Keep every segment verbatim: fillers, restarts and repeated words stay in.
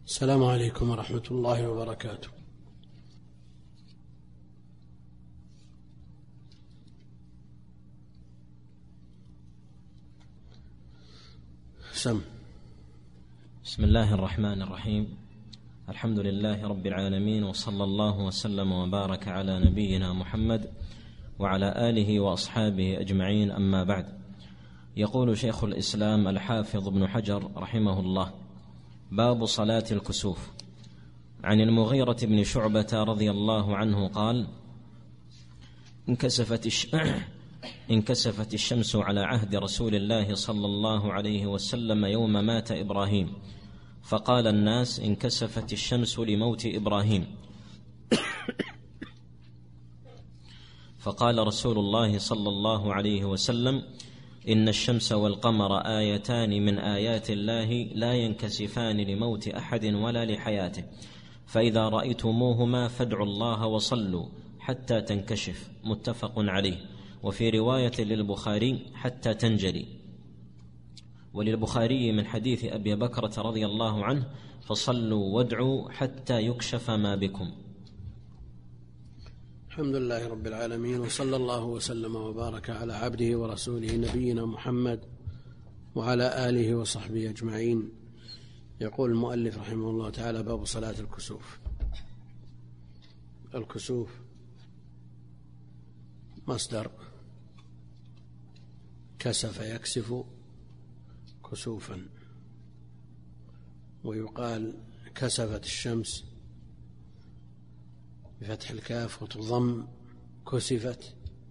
السلام عليكم ورحمة الله وبركاته. سم. بسم الله الرحمن الرحيم. الحمد لله رب العالمين، وصلى الله وسلم وبارك على نبينا محمد وعلى آله وأصحابه أجمعين، أما بعد. يقول شيخ الإسلام الحافظ ابن حجر رحمه الله: باب صلاة الكسوف. عن المغيرة بن شعبة رضي الله عنه قال: انكسفت, الش... انكسفت الشمس على عهد رسول الله صلى الله عليه وسلم يوم مات إبراهيم، فقال الناس: انكسفت الشمس لموت إبراهيم. فقال رسول الله صلى الله عليه وسلم: إن الشمس والقمر آيتان من آيات الله لا ينكسفان لموت أحد ولا لحياته، فإذا رأيتموهما فادعوا الله وصلوا حتى تنكشف. متفق عليه. وفي رواية للبخاري: حتى تنجلي. وللبخاري من حديث أبي بكرة رضي الله عنه: فصلوا وادعوا حتى يكشف ما بكم. الحمد لله رب العالمين، وصلى الله وسلم وبارك على عبده ورسوله نبينا محمد وعلى آله وصحبه أجمعين. يقول المؤلف رحمه الله تعالى: باب صلاة الكسوف. الكسوف مصدر كسف يكسف كسوفا، ويقال كسفت الشمس بفتح الكاف وتضم كسفت،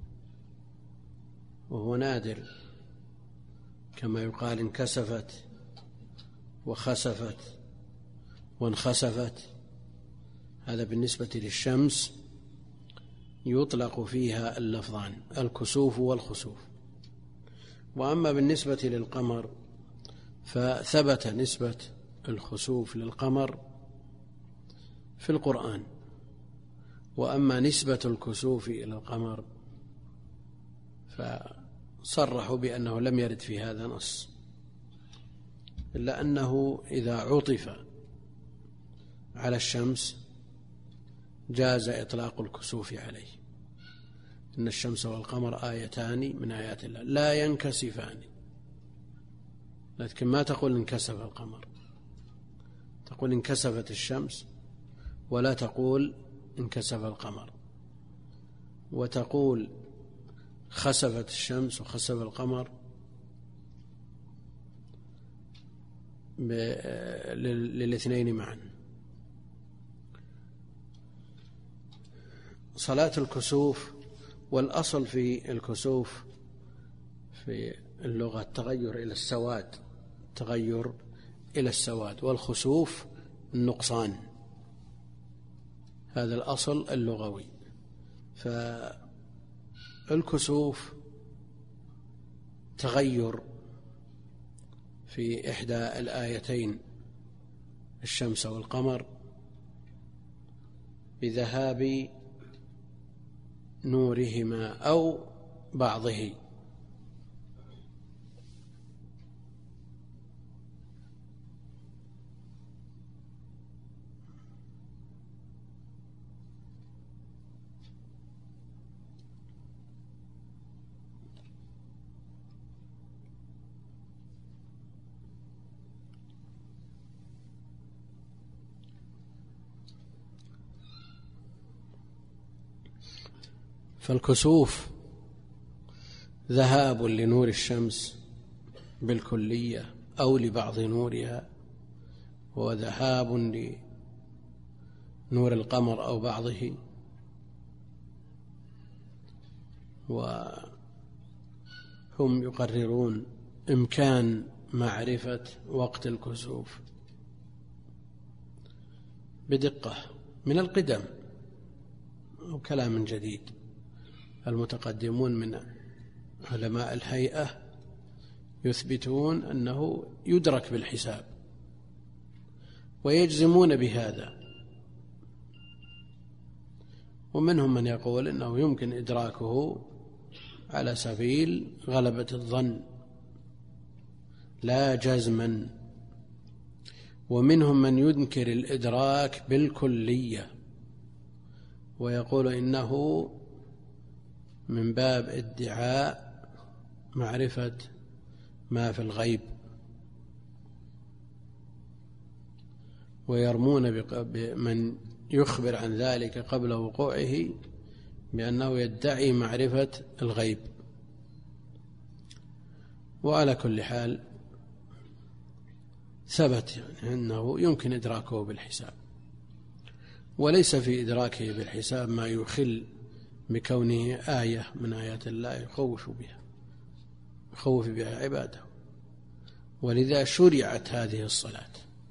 وهو نادر، كما يقال انكسفت وخسفت وانخسفت. هذا بالنسبة للشمس يطلق فيها اللفظان: الكسوف والخسوف. وأما بالنسبة للقمر فثبت نسبة الخسوف للقمر في القرآن، وأما نسبة الكسوف إلى القمر فصرحوا بأنه لم يرد في هذا نص، إلا أنه إذا عطف على الشمس جاز إطلاق الكسوف عليه. إن الشمس والقمر آيتان من آيات الله لا ينكسفان، لكن ما تقول انكسف القمر، تقول انكسفت الشمس، ولا تقول انكسف القمر. وتقول خسفت الشمس وخسف القمر للاثنين معا. صلاة الكسوف، والأصل في الكسوف في اللغة التغير إلى السواد، تغير إلى السواد، والخسوف النقصان، هذا الأصل اللغوي. فالكسوف تغير في إحدى الآيتين الشمس والقمر بذهاب نورهما أو بعضه. فالكسوف ذهاب لنور الشمس بالكلية أو لبعض نورها، وذهاب لنور القمر أو بعضه. وهم يقررون إمكان معرفة وقت الكسوف بدقة من القدم، وكلام جديد. المتقدمون من علماء الهيئة يثبتون أنه يدرك بالحساب ويجزمون بهذا، ومنهم من يقول أنه يمكن إدراكه على سبيل غلبة الظن لا جزما. ومنهم من ينكر الإدراك بالكلية ويقول إنه من باب ادعاء معرفة ما في الغيب، ويرمون بمن يخبر عن ذلك قبل وقوعه بأنه يدعي معرفة الغيب. وعلى كل حال ثبت يعني أنه يمكن إدراكه بالحساب، وليس في إدراكه بالحساب ما يخل بكونه آية من آيات الله يخوف بها يخوف بها عباده، ولذا شرعت هذه الصلاة.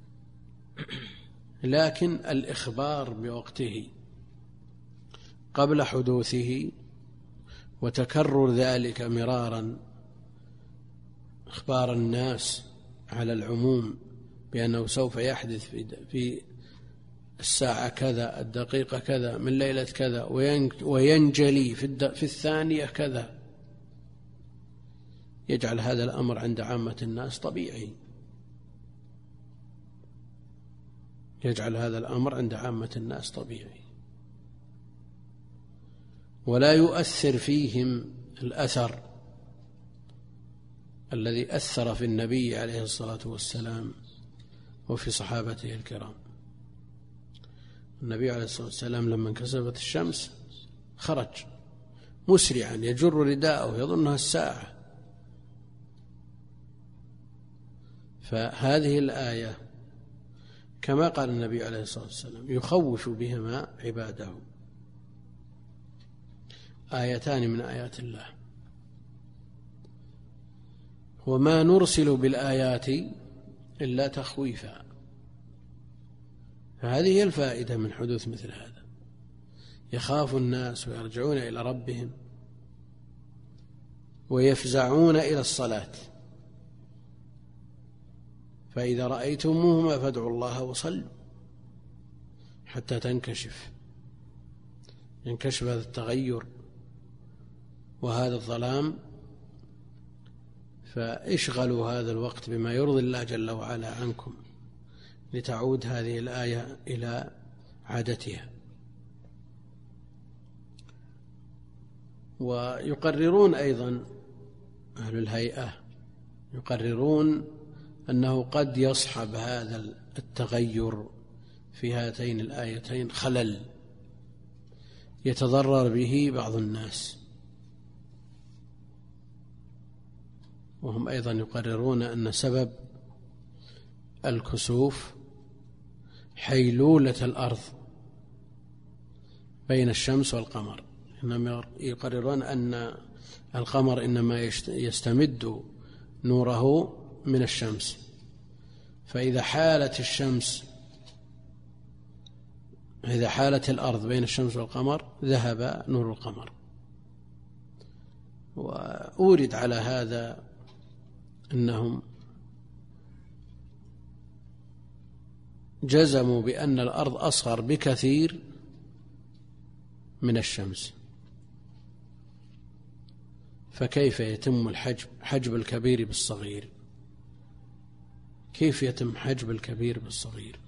لكن الإخبار بوقته قبل حدوثه وتكرر ذلك مرارا، إخبار الناس على العموم بأنه سوف يحدث في الساعة كذا الدقيقة كذا من ليلة كذا وينجلي في الثانية كذا، يجعل هذا الأمر عند عامة الناس طبيعي يجعل هذا الأمر عند عامة الناس طبيعي ولا يؤثر فيهم الأثر الذي أثر في النبي عليه الصلاة والسلام وفي صحابته الكرام. النبي عليه الصلاة والسلام لما انكسفت الشمس خرج مسرعا يجر رداءه يظنها الساعة. فهذه الآية كما قال النبي عليه الصلاة والسلام يخوف بهما عباده، آيتان من آيات الله. وما نرسل بالآيات إلا تخويفا، فهذه هي الفائدة من حدوث مثل هذا، يخاف الناس ويرجعون إلى ربهم ويفزعون إلى الصلاة. فإذا رأيتموهما فادعوا الله وصلوا حتى تنكشف ينكشف هذا التغير وهذا الظلام، فاشغلوا هذا الوقت بما يرضي الله جل وعلا عنكم لتعود هذه الآية إلى عادتها. ويقررون أيضا أهل الهيئة يقررون أنه قد يصحب هذا التغير في هاتين الآيتين خلل يتضرر به بعض الناس، وهم أيضا يقررون أن سبب الكسوف حيلولة الأرض بين الشمس والقمر. إنما يقررون أن القمر إنما يستمد نوره من الشمس، فإذا حالت الشمس إذا حالت الأرض بين الشمس والقمر ذهب نور القمر. وأورد على هذا أنهم جزموا بأن الأرض أصغر بكثير من الشمس، فكيف يتم الحجب حجب الكبير بالصغير؟ كيف يتم حجب الكبير بالصغير؟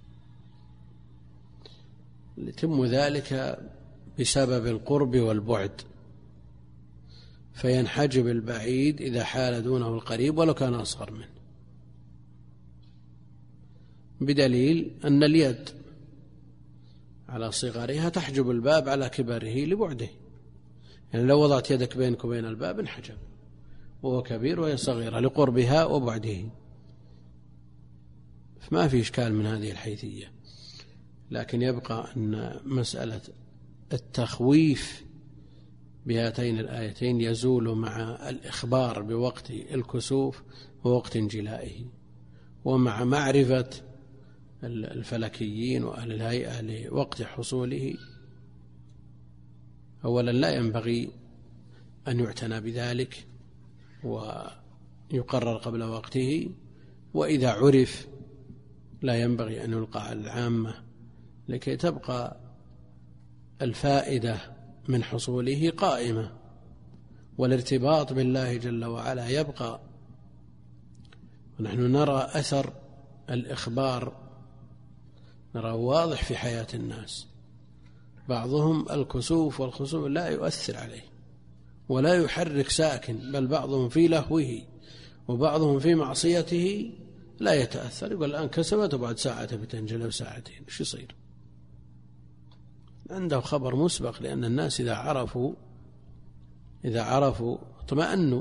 يتم ذلك بسبب القرب والبعد، فينحجب البعيد إذا حال دونه القريب ولو كان أصغر منه، بدليل أن اليد على صغرها تحجب الباب على كبره لبعده. يعني لو وضعت يدك بينك وبين الباب انحجب، وهو كبير وهي صغيرة لقربها وبعده، فما في إشكال من هذه الحيثية. لكن يبقى أن مسألة التخويف بهاتين الآيتين يزول مع الإخبار بوقت الكسوف ووقت انجلائه، ومع معرفة الفلكيين وأهل الهيئة لوقت حصوله. أولا لا ينبغي أن يعتنى بذلك ويقرر قبل وقته، وإذا عرف لا ينبغي أن يلقى على العامة لكي تبقى الفائدة من حصوله قائمة، والارتباط بالله جل وعلا يبقى. ونحن نرى أثر الإخبار نراه واضح في حياة الناس. بعضهم الكسوف والخسوف لا يؤثر عليه ولا يحرك ساكن، بل بعضهم في لهوه وبعضهم في معصيته لا يتأثر، يقول الآن كسبت وبعد ساعة بتنجلى وساعتين ايش يصير؟ عنده خبر مسبق، لأن الناس إذا عرفوا إذا عرفوا اطمأنوا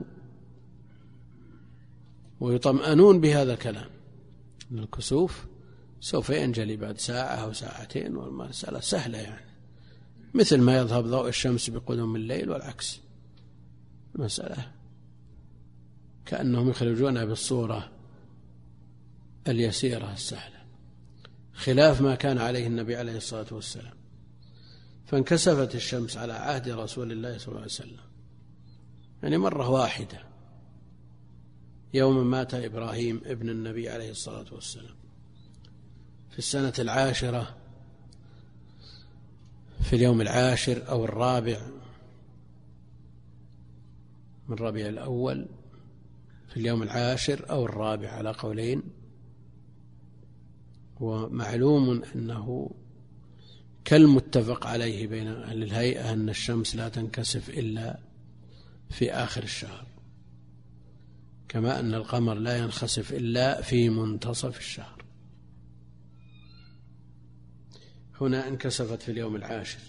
ويطمئنون بهذا الكلام أن الكسوف سوف ينجلي بعد ساعة أو ساعتين، والمسألة سهلة يعني، مثل ما يذهب ضوء الشمس بقدوم الليل والعكس. المسألة كأنهم يخرجونها بالصورة اليسيرة السهلة، خلاف ما كان عليه النبي عليه الصلاة والسلام. فانكسفت الشمس على عهد رسول الله صلى الله عليه وسلم يعني مرة واحدة يوم مات إبراهيم ابن النبي عليه الصلاة والسلام في السنة العاشرة، في اليوم العاشر أو الرابع من ربيع الأول، في اليوم العاشر أو الرابع على قولين. ومعلوم أنه كالمتفق عليه بين أهل الهيئة أن الشمس لا تنكسف إلا في آخر الشهر، كما أن القمر لا ينخسف إلا في منتصف الشهر. هنا انكسفت في اليوم العاشر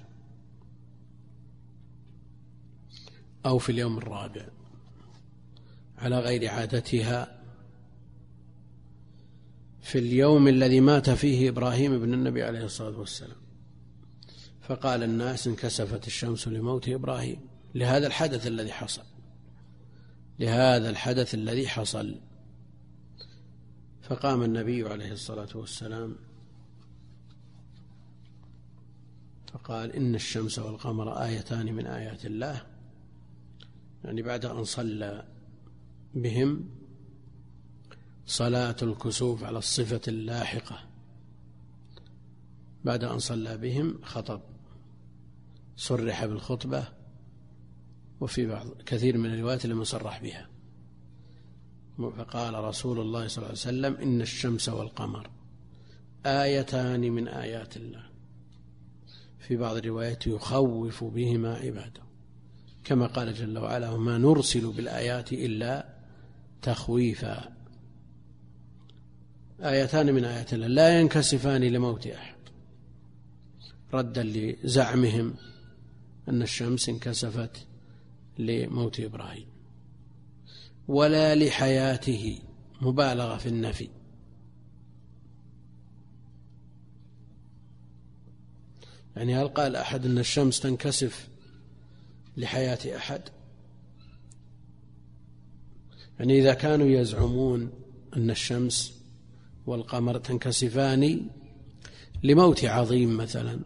أو في اليوم الرابع على غير عادتها، في اليوم الذي مات فيه إبراهيم ابن النبي عليه الصلاة والسلام. فقال الناس انكسفت الشمس لموت إبراهيم، لهذا الحدث الذي حصل لهذا الحدث الذي حصل فقام النبي عليه الصلاة والسلام فقال إن الشمس والقمر آيتان من آيات الله، يعني بعد أن صلى بهم صلاة الكسوف على الصفة اللاحقة، بعد أن صلى بهم خطب، صرح بالخطبة، وفي بعض كثير من الروايات لم يصرح بها. فقال رسول الله صلى الله عليه وسلم إن الشمس والقمر آيتان من آيات الله، في بعض الروايات يخوف بهما عباده، كما قال جل وعلا وما نرسل بالآيات إلا تخويفا. آيتان من آيات الله لا ينكسفان لموت أحد، ردا لزعمهم أن الشمس انكسفت لموت إبراهيم، ولا لحياته، مبالغة في النفي. يعني هل قال أحد أن الشمس تنكسف لحياة أحد؟ يعني إذا كانوا يزعمون أن الشمس والقمر تنكسفان لموت عظيم مثلا،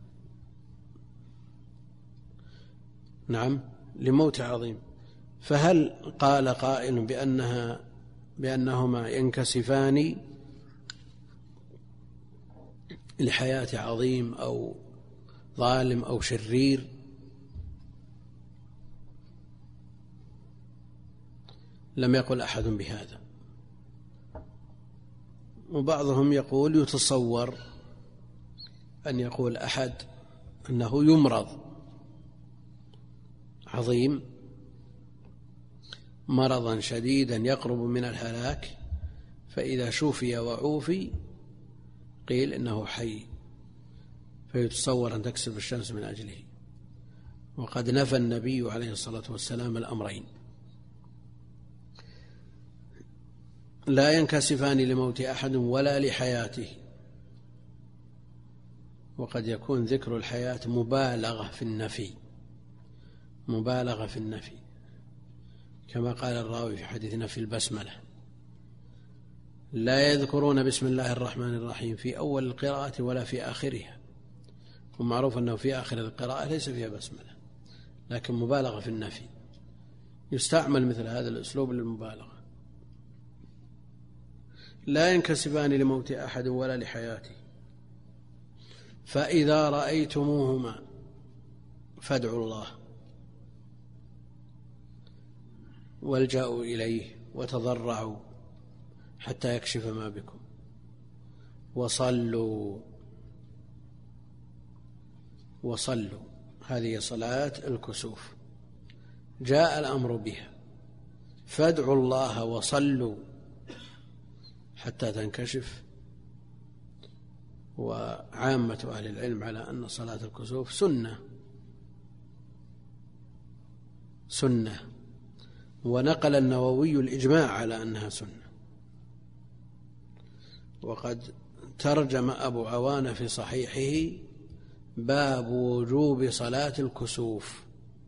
نعم لموت عظيم، فهل قال قائل بأنها بأنهما ينكسفان لحياة عظيم أو ظالم أو شرير؟ لم يقل أحد بهذا. وبعضهم يقول يتصور أن يقول أحد أنه يمرض عظيم مرضا شديدا يقرب من الهلاك، فإذا شوفي وعوفي قيل إنه حي، فيتصور أن تكسف الشمس من أجله. وقد نفى النبي عليه الصلاة والسلام الأمرين، لا ينكسفان لموت أحد ولا لحياته. وقد يكون ذكر الحياة مبالغة في النفي مبالغة في النفي كما قال الراوي في حديث نفي البسملة لا يذكرون بسم الله الرحمن الرحيم في أول القراءة ولا في آخرها، ومعروف أنه في آخر القراءة ليس فيها بسملة، لكن مبالغة في النفي، يستعمل مثل هذا الأسلوب للمبالغة. لا ينكسفان لموت أحد ولا لحياته، فإذا رأيتموهما فادعوا الله والجأوا إليه وتضرعوا حتى يكشف ما بكم، وصلوا وصلوا، هذه صلاة الكسوف جاء الأمر بها، فادعوا الله وصلوا حتى تنكشف. وعامة أهل العلم على أن صلاة الكسوف سنة سنة ونقل النووي الإجماع على أنها سنة. وقد ترجم أبو عوانة في صحيحه باب وجوب صلاة الكسوف،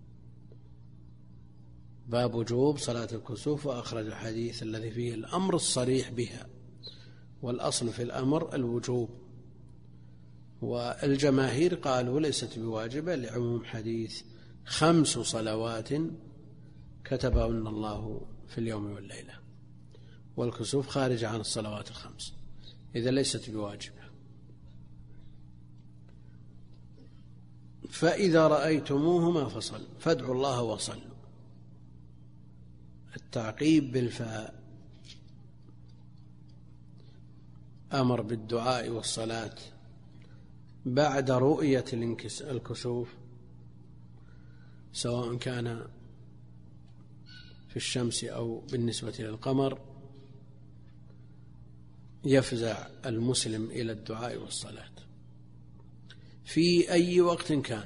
باب وجوب صلاة الكسوف، وأخرج الحديث الذي فيه الأمر الصريح بها، والأصل في الأمر الوجوب. والجماهير قالوا ليست بواجبة لعموم حديث خمس صلوات كتبهن الله في اليوم والليلة، والكسوف خارج عن الصلوات الخمس، إذا ليست بواجبة. فإذا رأيتموهما فصلوا، فادعوا الله وصلوا. التعقيب بالفاء أمر بالدعاء والصلاة بعد رؤية الكسوف، سواء كان في الشمس أو بالنسبة للقمر، يفزع المسلم إلى الدعاء والصلاة في أي وقت كان.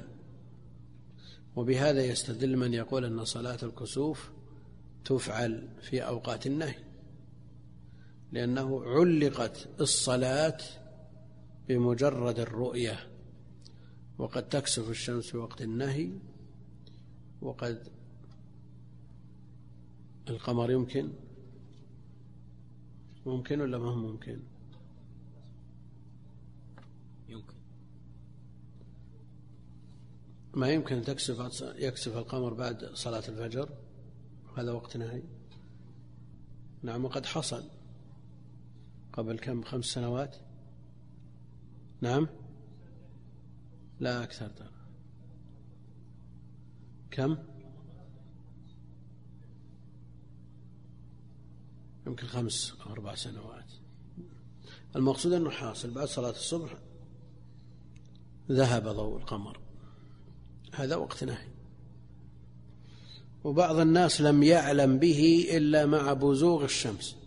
وبهذا يستدل من يقول أن صلاة الكسوف تفعل في أوقات النهي، لأنه علقت الصلاة بمجرد الرؤية، وقد تكسف الشمس في وقت النهي، وقد القمر يمكن ممكن ولا ما هو ممكن؟ يمكن ما يمكن تكسف يكسف القمر بعد صلاة الفجر، هذا وقت نهي. نعم، وقد حصل قبل كم خمس سنوات. نعم، لا أكثر ترى. كم؟ يمكن خمس أو أربع سنوات. المقصود أنه حاصل بعد صلاة الصبح ذهب ضوء القمر، هذا وقت نهي. وبعض الناس لم يعلم به إلا مع بزوغ الشمس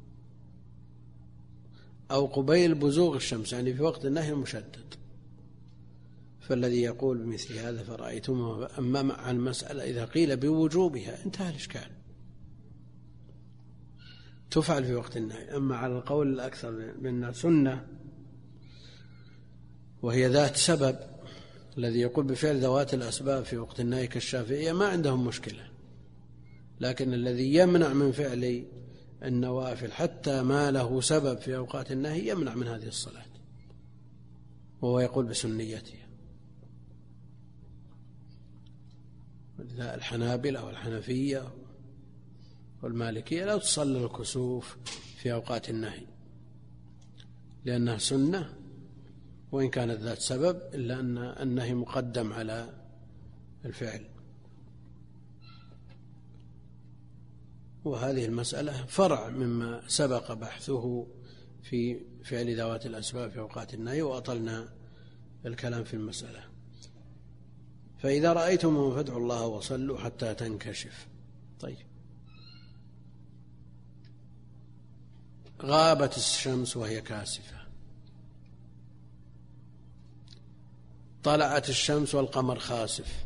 أو قبيل بزوغ الشمس، يعني في وقت النهي المشدد. فالذي يقول بمثل هذا فرأيتم. أما مع المسألة إذا قيل بوجوبها انتهى الإشكال، تفعل في وقت النهي. أما على القول الأكثر من سنة وهي ذات سبب، الذي يقول بفعل ذوات الأسباب في وقت النهي كالشافعية ما عندهم مشكلة، لكن الذي يمنع من فعل النوافل حتى ما له سبب في أوقات النهي يمنع من هذه الصلاة، وهو يقول بسنيتها. الحنابلة والحنفية والمالكية لا تصلي الكسوف في أوقات النهي لأنها سنة، وإن كانت ذات سبب إلا أن النهي مقدم على الفعل. وهذه المسألة فرع مما سبق بحثه في فعل ذوات الأسباب في أوقات النهي، وأطلنا الكلام في المسألة. فإذا رأيتم فادعوا الله وصلوا حتى تنكشف. طيب، غابت الشمس وهي كاسفة، طلعت الشمس والقمر خاسف،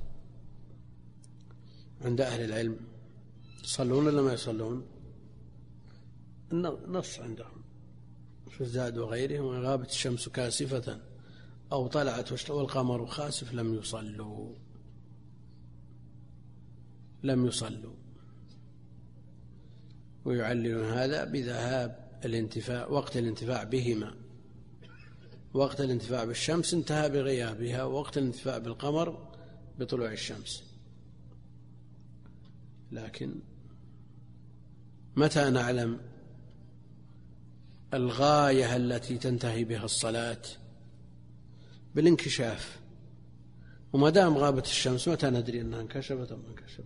عند أهل العلم يصلون ولا ما يصلون؟ النص عندهم في الزاد وغيرهم: غابت الشمس كاسفة أو طلعت والقمر خاسف لم يصلوا لم يصلوا ويعللون هذا بذهاب الانتفاع وقت الانتفاع بهما. وقت الانتفاع بالشمس انتهى بغيابها، ووقت الانتفاع بالقمر بطلوع الشمس. لكن متى نعلم الغاية التي تنتهي بها الصلاة؟ بالانكشاف. وما دام غابت الشمس متى ندري أنها انكشفت أو ما انكشفت؟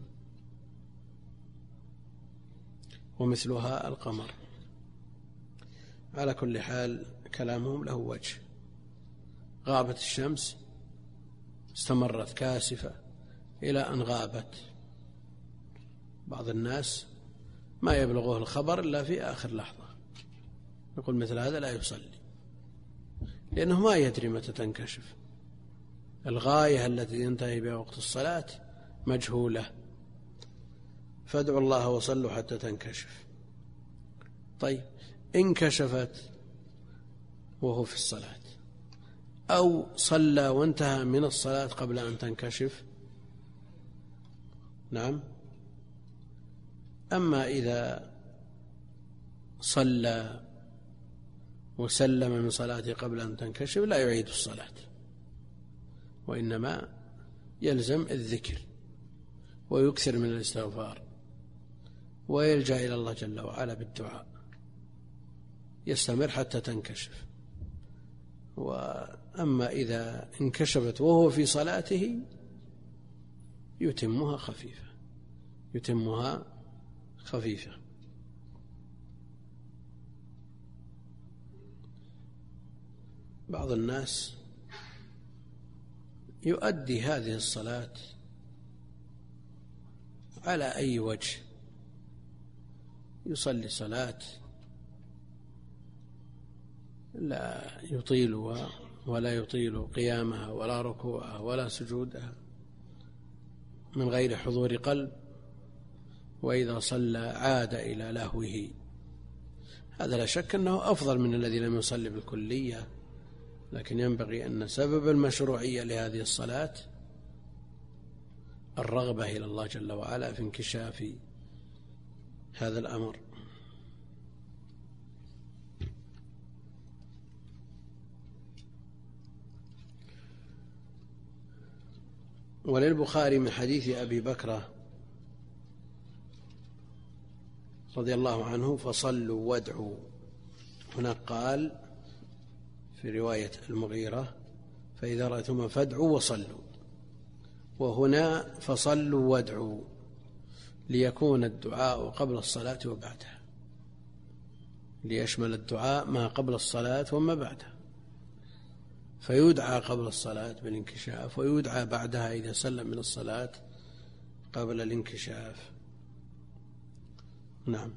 ومثلها القمر. على كل حال كلامهم له وجه. غابت الشمس استمرت كاسفة إلى أن غابت. بعض الناس ما يبلغه الخبر إلا في آخر لحظة، يقول مثل هذا لا يصلي، لأنه ما يدري متى تنكشف. الغاية التي ينتهي بها وقت الصلاة مجهولة، فادعوا الله وصلوا حتى تنكشف. طيب انكشفت وهو في الصلاة، أو صلى وانتهى من الصلاة قبل أن تنكشف، نعم. أما إذا صلى وسلم من صلاته قبل أن تنكشف لا يعيد الصلاة، وإنما يلزم الذكر ويكثر من الاستغفار ويلجأ إلى الله جل وعلا بالدعاء، يستمر حتى تنكشف. وأما إذا انكشفت وهو في صلاته يتمها خفيفة يتمها خفيفة. بعض الناس يؤدي هذه الصلاة على أي وجه، يصلي صلاة لا يطيلها ولا يطيل قيامها ولا ركوعها ولا سجودها من غير حضور قلب، وإذا صلى عاد إلى لهوه. هذا لا شك أنه أفضل من الذي لم يصلي بالكلية، لكن ينبغي أن سبب المشروعية لهذه الصلاة الرغبة إلى الله جل وعلا في انكشاف هذا الأمر. وللبخاري من حديث أبي بكر رضي الله عنه فصلوا وادعوا، هناك قال في رواية المغيرة فإذا رأيتم فادعوا وصلوا، وهنا فصلوا وادعوا ليكون الدعاء قبل الصلاة وبعدها، ليشمل الدعاء ما قبل الصلاة وما بعدها، فيدعى قبل الصلاة بالانكشاف ويدعى بعدها إذا سلم من الصلاة قبل الانكشاف. نعم.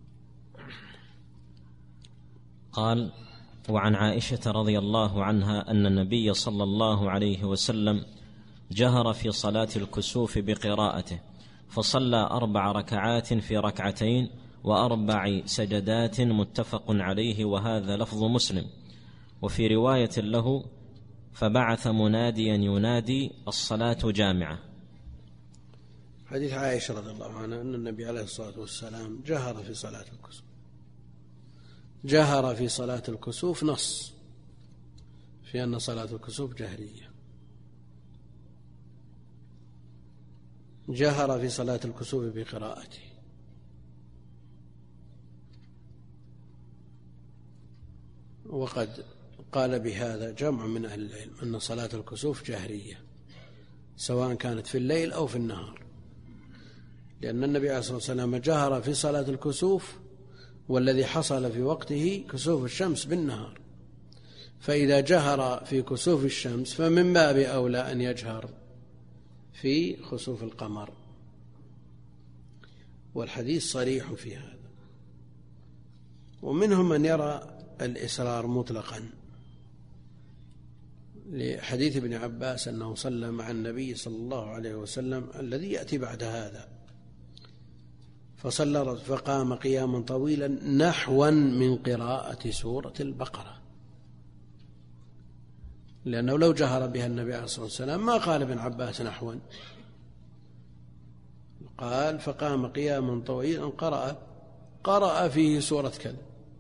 قال: وعن عائشة رضي الله عنها أن النبي صلى الله عليه وسلم جهر في صلاة الكسوف بقراءته، فصلى أربع ركعات في ركعتين وأربع سجدات متفق عليه، وهذا لفظ مسلم. وفي رواية له: فبعث مناديا ينادي الصلاة جامعة. حديث عائشة رضي الله عنها أن النبي عليه الصلاة والسلام جهر في صلاة الكسوف. جهر في صلاة الكسوف نص في أن صلاة الكسوف جهرية. جهر في صلاة الكسوف بقراءته، وقد قال بهذا جمع من أهل العلم أن صلاة الكسوف جهرية سواء كانت في الليل أو في النهار، لأن النبي عليه الصلاة والسلام جهر في صلاة الكسوف والذي حصل في وقته كسوف الشمس بالنهار، فإذا جهر في كسوف الشمس فمن باب أولى أن يجهر في خسوف القمر، والحديث صريح في هذا. ومنهم من يرى الإسرار مطلقا لحديث ابن عباس أنه صلى مع النبي صلى الله عليه وسلم الذي يأتي بعد هذا، فصلى فقام قياما طويلا نحوا من قراءة سورة البقرة، لأنه لو جهر بها النبي عليه الصلاة والسلام ما قال ابن عباس نحوا، قال فقام قياما طويلا قرأ قرأ فيه سورة كذا،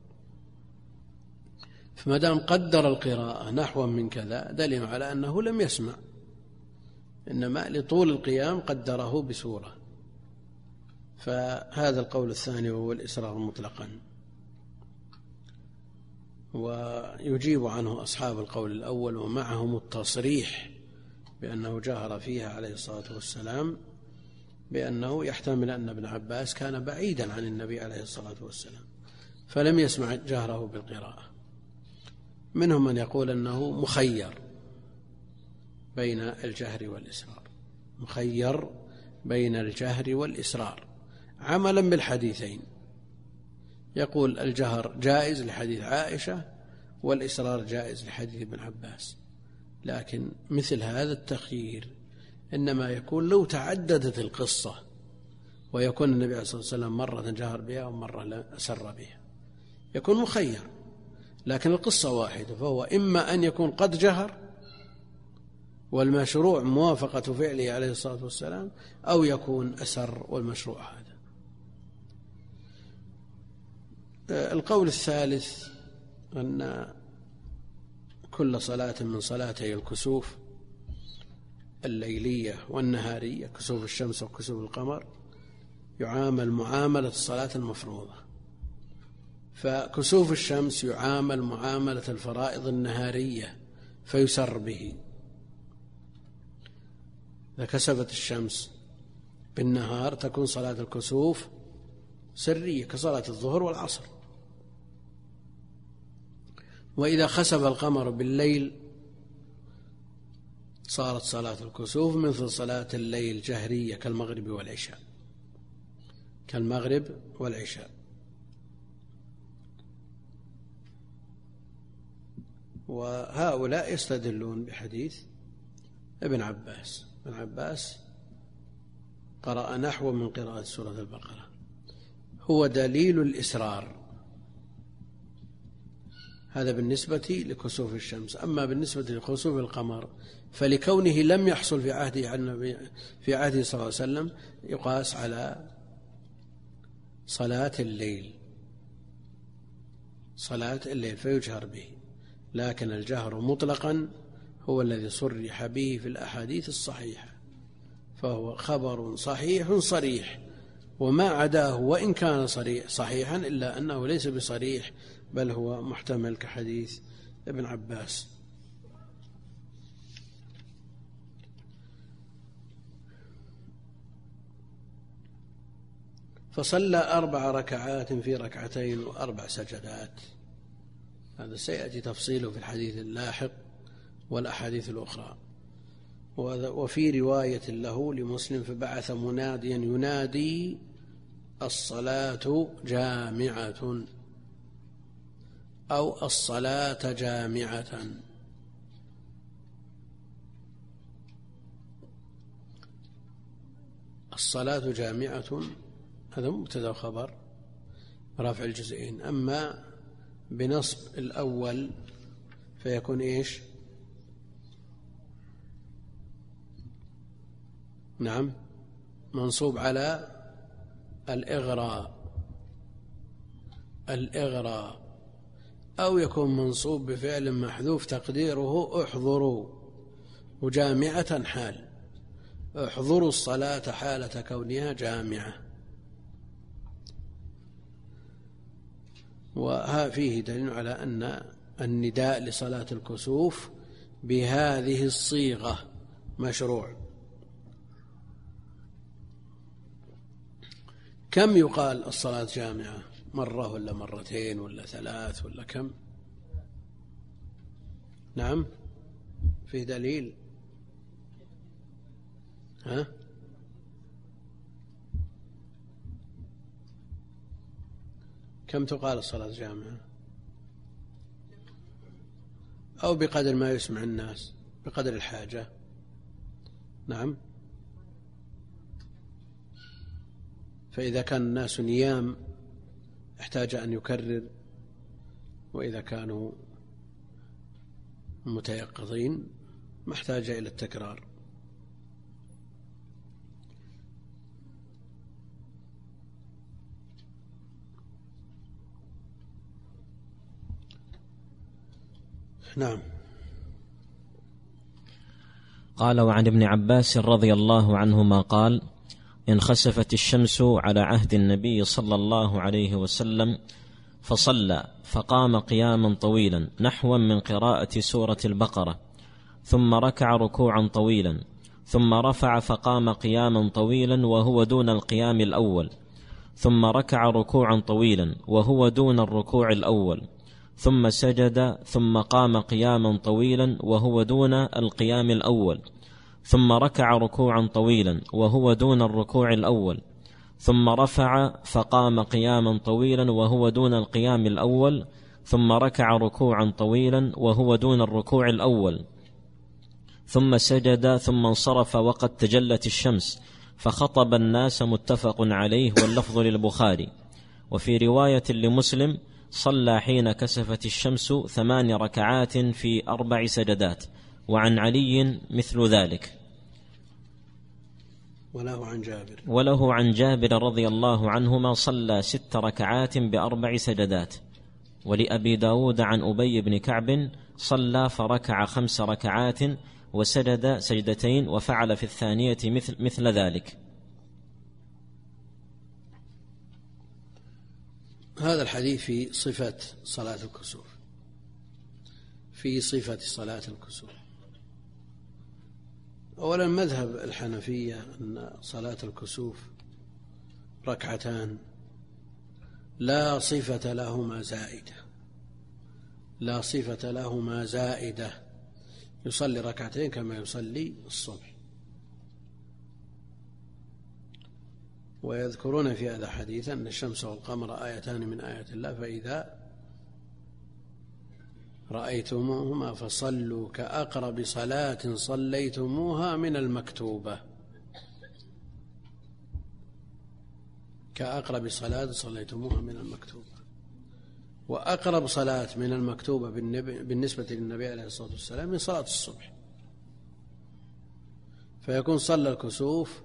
فما دام قدر القراءة نحوا من كذا دليل على أنه لم يسمع، إنما لطول القيام قدره بسورة. فهذا القول الثاني وهو الإسرار مطلقا، ويجيب عنه أصحاب القول الأول ومعهم التصريح بأنه جهر فيها عليه الصلاة والسلام، بأنه يحتمل أن ابن عباس كان بعيدا عن النبي عليه الصلاة والسلام فلم يسمع جهره بالقراءة. منهم من يقول أنه مخير بين الجهر والإسرار، مخير بين الجهر والإسرار عملا بالحديثين. يقول الجهر جائز لحديث عائشة والإسرار جائز لحديث ابن عباس، لكن مثل هذا التخيير إنما يكون لو تعددت القصة ويكون النبي صلى الله عليه وسلم مرة جهر بها ومرة أسر بها، يكون مخير. لكن القصة واحدة، فهو إما أن يكون قد جهر والمشروع موافقة فعله عليه الصلاة والسلام، أو يكون أسر والمشروع هذا. القول الثالث أن كل صلاة من صلاتي الكسوف الليلية والنهارية، كسوف الشمس وكسوف القمر، يعامل معاملة الصلاة المفروضة. فكسوف الشمس يعامل معاملة الفرائض النهارية فيسر به. إذا كسفت الشمس بالنهار تكون صلاة الكسوف سرية كصلاة الظهر والعصر. وإذا خسف القمر بالليل صارت صلاة الكسوف مثل صلاة الليل جهرية كالمغرب والعشاء كالمغرب والعشاء. وهؤلاء يستدلون بحديث ابن عباس. ابن عباس قرأ نحو من قراءة سورة البقرة، هو دليل الإسرار. هذا بالنسبة لكسوف الشمس. أما بالنسبة لكسوف القمر فلكونه لم يحصل في عهده في عهده صلى الله عليه وسلم يقاس على صلاة الليل صلاة الليل فيجهر به. لكن الجهر مطلقا هو الذي صرح به في الأحاديث الصحيحة، فهو خبر صحيح صريح، وما عداه وإن كان صريح صحيحا إلا أنه ليس بصريح بل هو محتمل كحديث ابن عباس. فصلى أربع ركعات في ركعتين وأربع سجدات. هذا سيأتي تفصيله في الحديث اللاحق والأحاديث الأخرى. وفي رواية له لمسلم فبعث مناديا ينادي الصلاة جامعة أو الصلاة جامعة. الصلاة جامعة هذا مبتدأ وخبر رافع الجزئين. أما بنصب الأول فيكون إيش؟ نعم منصوب على الإغراء الإغراء أو يكون منصوب بفعل محذوف تقديره احضروا، وجامعة حال، احضروا الصلاة حالة كونها جامعة. وها فيه دليل على أن النداء لصلاة الكسوف بهذه الصيغة مشروع. كم يقال الصلاة جامعة؟ مرة ولا مرتين ولا ثلاث ولا كم؟ نعم فيه دليل. ها كم تقال الصلاة جامعة؟ أو بقدر ما يسمع الناس بقدر الحاجة. نعم فإذا كان الناس نيام احتاج أن يكرر، وإذا كانوا متيقظين ما احتاج إلى التكرار. نعم. قال وعن ابن عباس رضي الله عنهما قال انخسفت الشمس على عهد النبي صلى الله عليه وسلم فصلى فقام قياما طويلا نحوا من قراءة سورة البقرة، ثم ركع ركوعا طويلا، ثم رفع فقام قياما طويلا وهو دون القيام الأول، ثم ركع ركوعا طويلا وهو دون الركوع الأول، ثم سجد ثم قام قياما طويلا وهو دون القيام الأول، ثم ركع ركوعا طويلا وهو دون الركوع الأول، ثم رفع فقام قياما طويلا وهو دون القيام الأول، ثم ركع ركوعا طويلا وهو دون الركوع الأول، ثم سجد ثم انصرف وقد تجلت الشمس فخطب الناس، متفق عليه واللفظ للبخاري. وفي رواية لمسلم: صلى حين كسفت الشمس ثمان ركعات في أربع سجدات. وعن علي مثل ذلك. وله عن جابر وله عن جابر رضي الله عنهما: صلى ست ركعات بأربع سجدات. ولأبي داود عن أبي بن كعب: صلى فركع خمس ركعات وسجد سجدتين وفعل في الثانية مثل, مثل ذلك. هذا الحديث في صفة صلاة الكسوف، في صفة صلاة الكسوف. أولا مذهب الحنفية أن صلاة الكسوف ركعتان لا صفة لهما زائدة، لا صفة لهما زائدة، يصلي ركعتين كما يصلي الصبح. ويذكرون في هذا حديثا أن الشمس والقمر آيتان من آيات الله، فإذا رأيتموهما فصلوا كأقرب صلاة صليتموها من المكتوبة، كأقرب صلاة صليتموها من المكتوبة. وأقرب صلاة من المكتوبة بالنسبة للنبي عليه الصلاة والسلام من صلاة الصبح، فيكون صلى الكسوف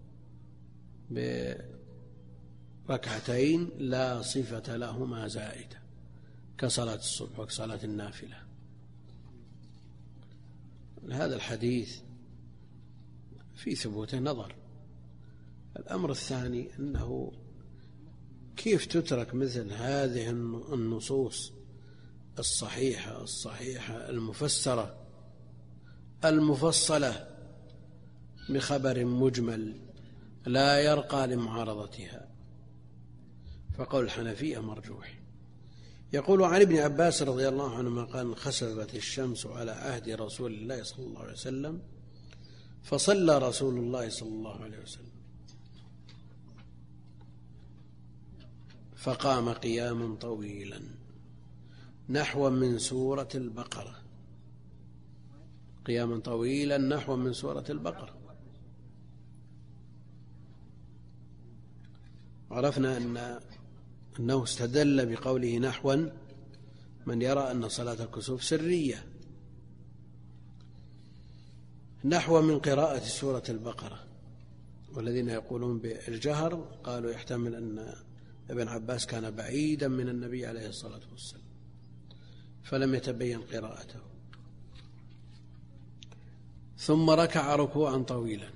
بركعتين لا صفة لهما زائدة كصلاة الصبح وكصلاة النافلة. هذا الحديث في ثبوته نظر. الأمر الثاني أنه كيف تترك مثل هذه النصوص الصحيحة الصحيحة المفسرة المفصلة بخبر مجمل لا يرقى لمعارضتها، فقول الحنفية مرجوح. يقول عن ابن عباس رضي الله عنهما قال: خسفت الشمس على عهد رسول الله صلى الله عليه وسلم فصلى رسول الله صلى الله عليه وسلم فقام قياما طويلا نحو من سورة البقرة، قياما طويلا نحو من سورة البقرة. عرفنا أن أنه استدل بقوله نحوا من يرى أن صلاة الكسوف سرية، نحو من قراءة سورة البقرة. والذين يقولون بالجهر قالوا يحتمل أن ابن عباس كان بعيدا من النبي عليه الصلاة والسلام فلم يتبين قراءته. ثم ركع ركوعا طويلا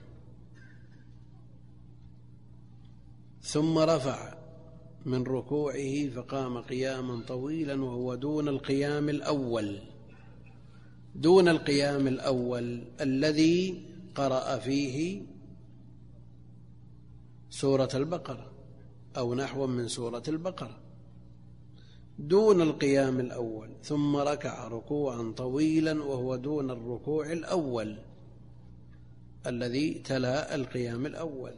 ثم رفع من ركوعه فقام قياما طويلا وهو دون القيام الأول، دون القيام الأول الذي قرأ فيه سورة البقرة أو نحو من سورة البقرة، دون القيام الأول. ثم ركع ركوعا طويلا وهو دون الركوع الأول الذي تلا القيام الأول.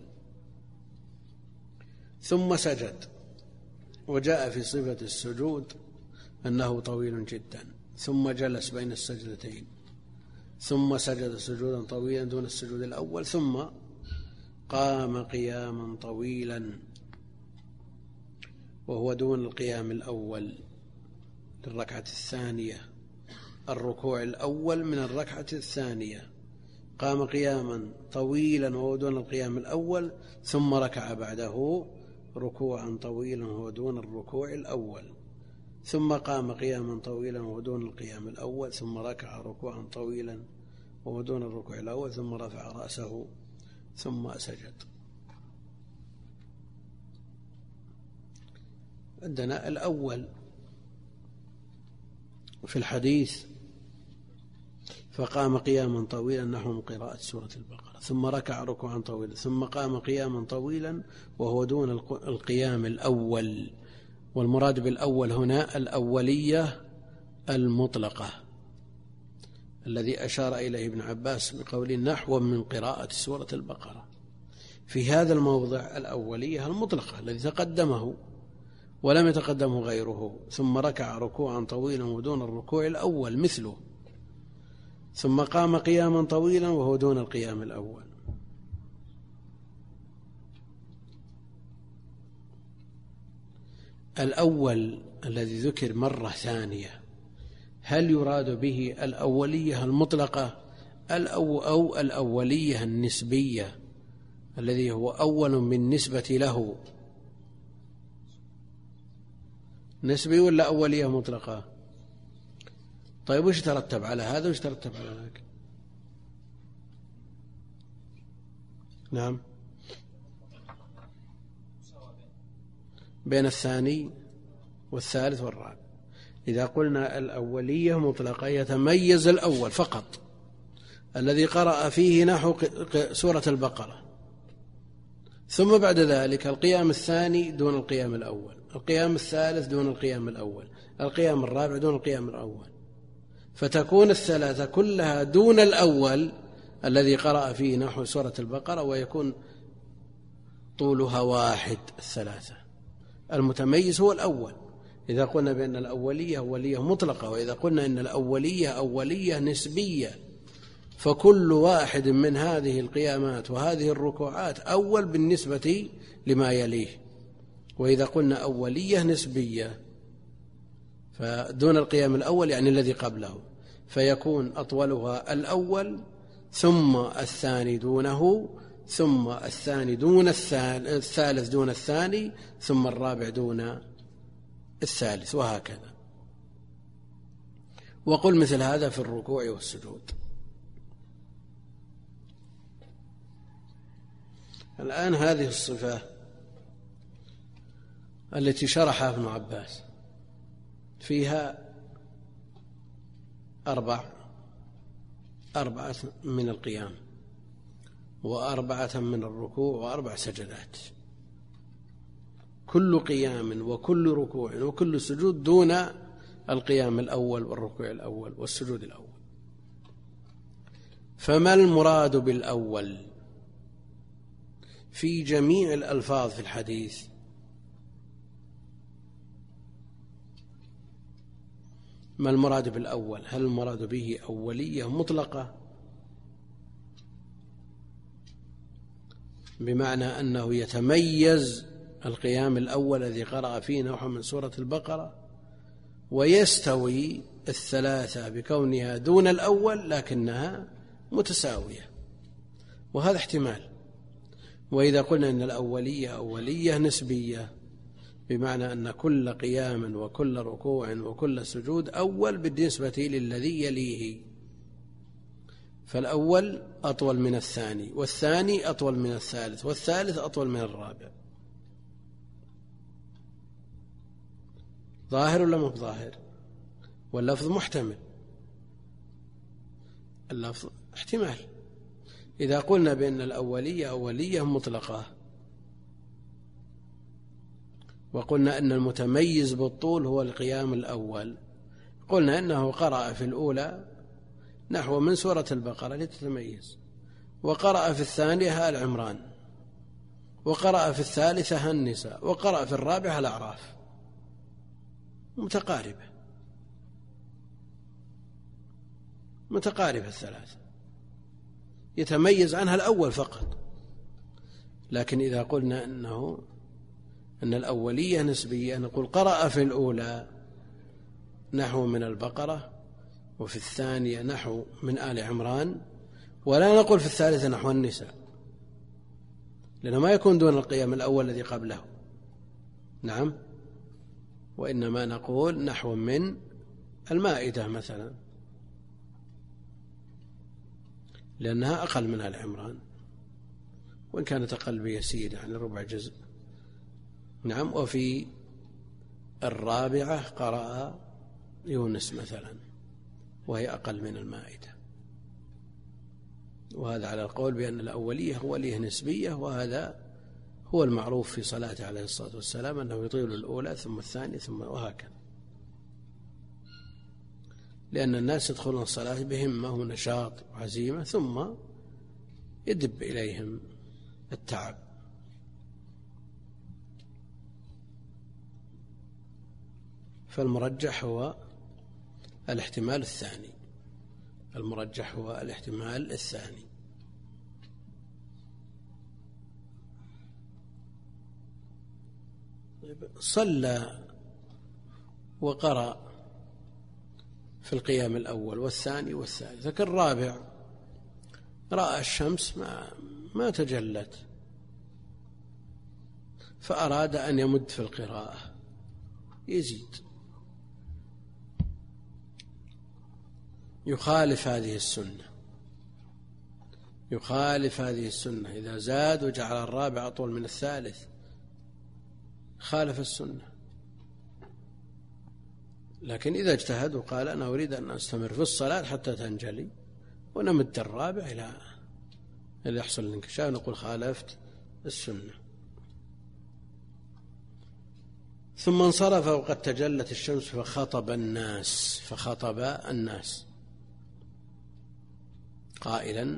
ثم سجد، وجاء في صفة السجود أنه طويل جدا، ثم جلس بين السجدتين، ثم سجد سجودا طويلا دون السجود الأول، ثم قام قياما طويلا وهو دون القيام الأول للركعة الثانية، الركوع الأول من الركعة الثانية. قام قياما طويلا وهو دون القيام الأول، ثم ركع بعده ركوعا طويلا وهو دون الركوع الأول، ثم قام قياما طويلا وهو دون القيام الأول، ثم ركع ركوعا طويلا وهو دون الركوع الأول، ثم رفع رأسه ثم سجد. عندنا الأول في الحديث فقام قياما طويلا نحو من قراءة سورة البقرة، ثم ركع ركوعا طويلا، ثم قام قياما طويلا وهو دون القيام الأول. والمراد بالأول هنا الأولية المطلقة الذي أشار إليه ابن عباس بقول نحو من قراءة سورة البقرة. في هذا الموضع الأولية المطلقة الذي تقدمه ولم يتقدمه غيره، ثم ركع ركوعا طويلا ودون الركوع الأول مثله، ثم قام قياما طويلا وهو دون القيام الأول. الأول الذي ذكر مرة ثانية هل يراد به الأولية المطلقة أو الأولية النسبية الذي هو أول بالنسبة له؟ نسبي ولا أولية مطلقة؟ طيب وش ترتب على هذا وش ترتب على ذاك؟ نعم، بين الثاني والثالث والرابع. إذا قلنا الأولية مطلقة يتميز الأول فقط الذي قرأ فيه نحو سورة البقرة، ثم بعد ذلك القيام الثاني دون القيام الأول، القيام الثالث دون القيام الأول، القيام الرابع دون القيام الأول، فتكون الثلاثة كلها دون الأول الذي قرأ فيه نحو سورة البقرة، ويكون طولها واحد. الثلاثة المتميز هو الأول إذا قلنا بأن الأولية أولية مطلقة، وإذا قلنا أن الأولية أولية نسبية، فكل واحد من هذه القيامات وهذه الركوعات أول بالنسبة لما يليه. وإذا قلنا أولية نسبية فدون القيام الأول يعني الذي قبله، فيكون أطولها الأول ثم الثاني دونه، ثم الثاني دون الثالث دون الثاني، ثم الرابع دون الثالث، وهكذا. وقل مثل هذا في الركوع والسجود. الآن هذه الصفة التي شرحها ابن عباس فيها أربع أربعة من القيام، وأربعة من الركوع، وأربع سجدات، كل قيام وكل ركوع وكل سجود دون القيام الأول والركوع الأول والسجود الأول. فما المراد بالأول في جميع الألفاظ في الحديث؟ ما المراد بالأول؟ هل المراد به أولية مطلقة بمعنى أنه يتميز القيام الأول الذي قرأ فيه نحو من سورة البقرة، ويستوي الثلاثة بكونها دون الأول لكنها متساوية، وهذا احتمال. وإذا قلنا أن الأولية أولية نسبية بمعنى أن كل قيام وكل ركوع وكل سجود أول بالنسبة للذي يليه، فالأول أطول من الثاني، والثاني أطول من الثالث، والثالث أطول من الرابع. ظاهر ولا مو ظاهر؟ واللفظ محتمل، اللفظ احتمال. إذا قلنا بأن الأولية أولية مطلقة وقلنا أن المتميز بالطول هو القيام الأول، قلنا أنه قرأ في الأولى نحو من سورة البقرة لتتميز، وقرأ في الثانية آل عمران، وقرأ في الثالثة النساء، وقرأ في الرابعة الأعراف، متقاربة متقاربة الثلاثة، يتميز عنها الأول فقط. لكن إذا قلنا أنه أن الأولية نسبية نقول قرأ في الأولى نحو من البقرة، وفي الثانية نحو من آل عمران، ولا نقول في الثالثة نحو النساء، لأنه ما يكون دون القيام الأول الذي قبله. نعم، وإنما نقول نحو من المائدة مثلا، لأنها أقل من آل عمران، وإن كانت أقل بيسير يعني ربع جزء. نعم، وفي الرابعة قرأ يونس مثلا، وهي أقل من المائدة. وهذا على القول بأن الأولية أولية نسبية، وهذا هو المعروف في صلاته عليه الصلاة والسلام، أنه يطيل الأولى ثم الثانية ثم وهكذا. لأن الناس يدخلون الصلاة بهمة ونشاط وعزيمة ثم يدب إليهم التعب. فالمرجح هو الاحتمال الثاني المرجح هو الاحتمال الثاني. صلى وقرأ في القيام الأول والثاني والثالث، لكن الرابع رأى الشمس ما, ما تجلت فأراد أن يمد في القراءة، يزيد، يخالف هذه السنة يخالف هذه السنة إذا زاد وجعل الرابع أطول من الثالث خالف السنة. لكن إذا اجتهد وقال أنا أريد أن أستمر في الصلاة حتى تنجلي ونمد الرابع إلى اللي يحصل الانكشاف، نقول خالفت السنة. ثم انصرف وقد تجلت الشمس فخطب الناس فخطب الناس قائلا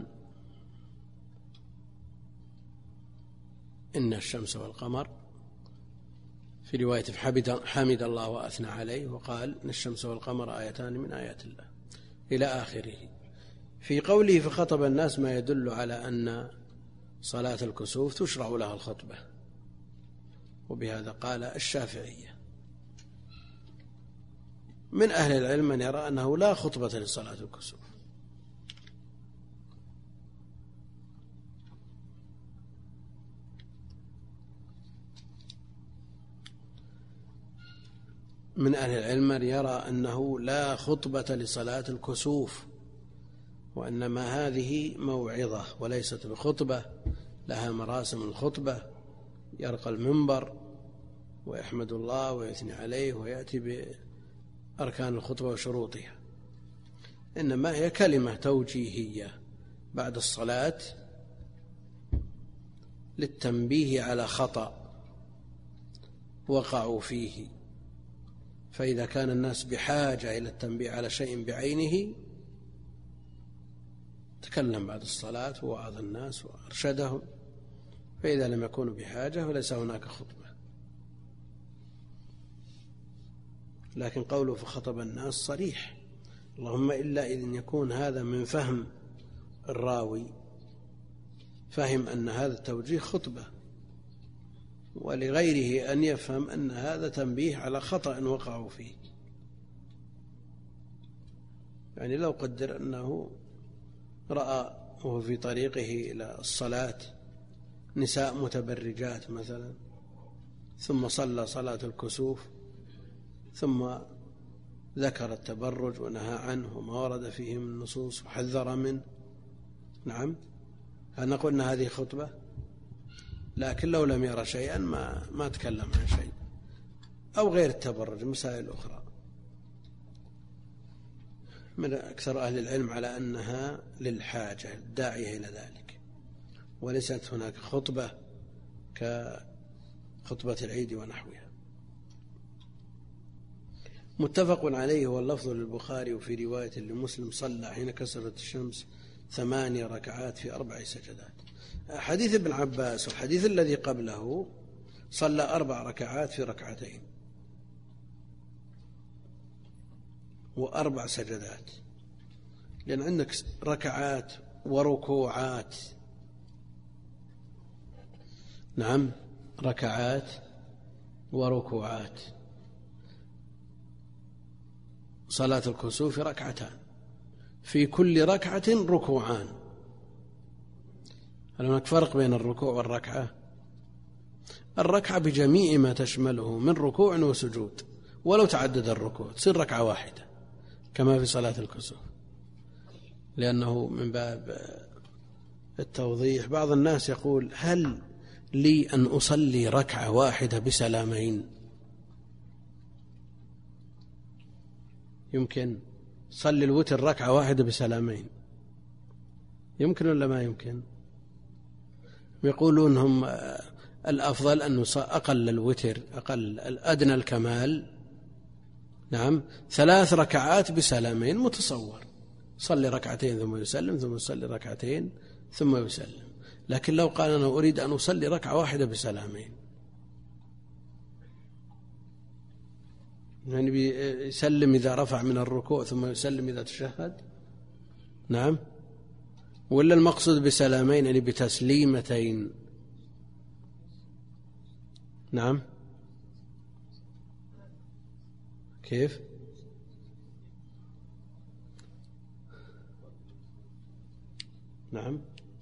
إن الشمس والقمر، في رواية حمد الله وأثنى عليه وقال إن الشمس والقمر آيتان من آيات الله إلى آخره. في قوله فخطب الناس ما يدل على أن صلاة الكسوف تشرع لها الخطبة، وبهذا قال الشافعية. من أهل العلم من يرى أنه لا خطبة لصلاة الكسوف، من أهل العلم من يرى أنه لا خطبة لصلاة الكسوف، وإنما هذه موعظة وليست بخطبة، لها مراسم الخطبة، يرقى المنبر ويحمد الله ويثني عليه ويأتي بأركان الخطبة وشروطها، إنما هي كلمة توجيهية بعد الصلاة للتنبيه على خطأ وقعوا فيه، فإذا كان الناس بحاجة إلى التنبيه على شيء بعينه تكلم بعد الصلاة ووعظ الناس وأرشدهم، فإذا لم يكونوا بحاجة فليس هناك خطبة. لكن قوله فخطب الناس صريح، اللهم إلا إذن يكون هذا من فهم الراوي، فهم أن هذا التوجيه خطبة، ولغيره أن يفهم أن هذا تنبيه على خطأ وقعوا فيه. يعني لو قدر أنه رأى وهو في طريقه إلى الصلاة نساء متبرجات مثلا، ثم صلى صلاة الكسوف ثم ذكر التبرج ونهى عنه وما ورد فيه من النصوص وحذر منه، نعم، هل نقول أن هذه خطبة؟ لكن لو لم يرى شيئا ما ما تكلم عن شيء، أو غير التبرج، مسائل أخرى. من أكثر أهل العلم على أنها للحاجة الداعية إلى ذلك، وليست هناك خطبة كخطبة العيد ونحوها. متفق عليه واللفظ للبخاري، وفي رواية لمسلم صلى حين كسرت الشمس ثماني ركعات في أربع سجدات. حديث ابن عباس والحديث الذي قبله صلى أربع ركعات في ركعتين وأربع سجدات، لأن عندك ركعات وركوعات، نعم، ركعات وركوعات. صلاة الكسوف ركعتان، في كل ركعة ركوعان. هل هناك فرق بين الركوع والركعة؟ الركعة بجميع ما تشمله من ركوع وسجود، ولو تعدد الركوع تصير ركعة واحدة كما في صلاة الكسوف، لأنه من باب التوضيح بعض الناس يقول هل لي أن أصلي ركعة واحدة بسلامين؟ يمكن صلي الوتر ركعة واحدة بسلامين، يمكن ولا ما يمكن؟ يقولون هم الأفضل أن أقل الوتر، أقل أدنى الكمال نعم ثلاث ركعات بسلامين متصور، صلي ركعتين ثم يسلم ثم يصلي ركعتين ثم يسلم. لكن لو قال أنا أريد أن أصلي ركعة واحدة بسلامين، يعني يسلم إذا رفع من الركوع ثم يسلم إذا تشهد، نعم، ولا المقصود بسلامين يعني بتسليمتين؟ نعم كيف؟ نعم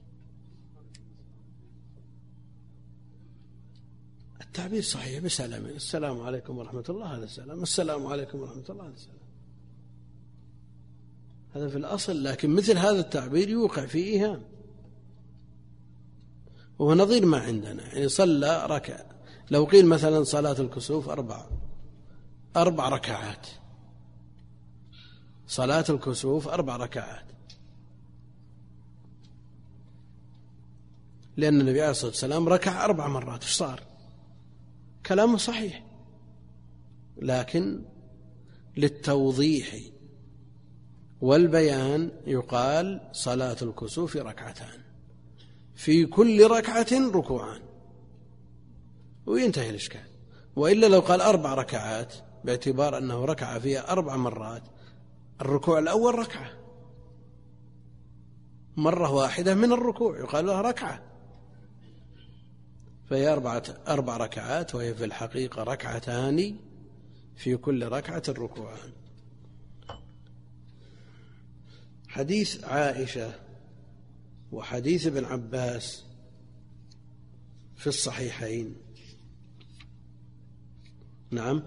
التعبير صحيح بسلامين، السلام عليكم ورحمة الله هذا السلام، السلام عليكم ورحمة الله هذا السلام، هذا في الأصل. لكن مثل هذا التعبير يوقع فيه إيهام، وهو نظير ما عندنا. يعني صلى ركع، لو قيل مثلا صلاة الكسوف أربع أربع ركعات، صلاة الكسوف أربع ركعات، لأن النبي عليه الصلاة والسلام ركع أربع مرات، إيش صار؟ كلامه صحيح، لكن للتوضيح والبيان يقال صلاة الكسوف ركعتان، في كل ركعة ركوعان، وينتهي الإشكال. وإلا لو قال أربع ركعات باعتبار أنه ركع فيها أربع مرات، الركوع الأول ركعة، مرة واحدة من الركوع يقال لها ركعة، فهي أربعة أربع ركعات، وهي في الحقيقة ركعتان في كل ركعة ركوعان. حديث عائشة وحديث ابن عباس في الصحيحين، نعم،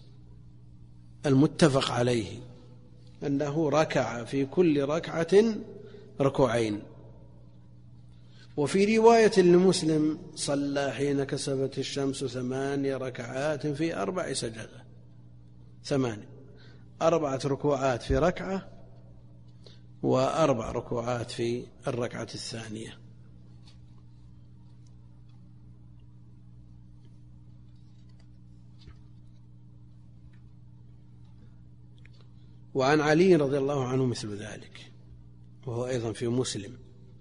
المتفق عليه أنه ركع في كل ركعة ركوعين. وفي رواية لمسلم صلى حين كسفت الشمس ثماني ركعات في أربع سجدات، ثماني أربعة ركوعات في ركعة وأربع ركوعات في الركعة الثانية. وعن علي رضي الله عنه مثل ذلك، وهو أيضا في مسلم،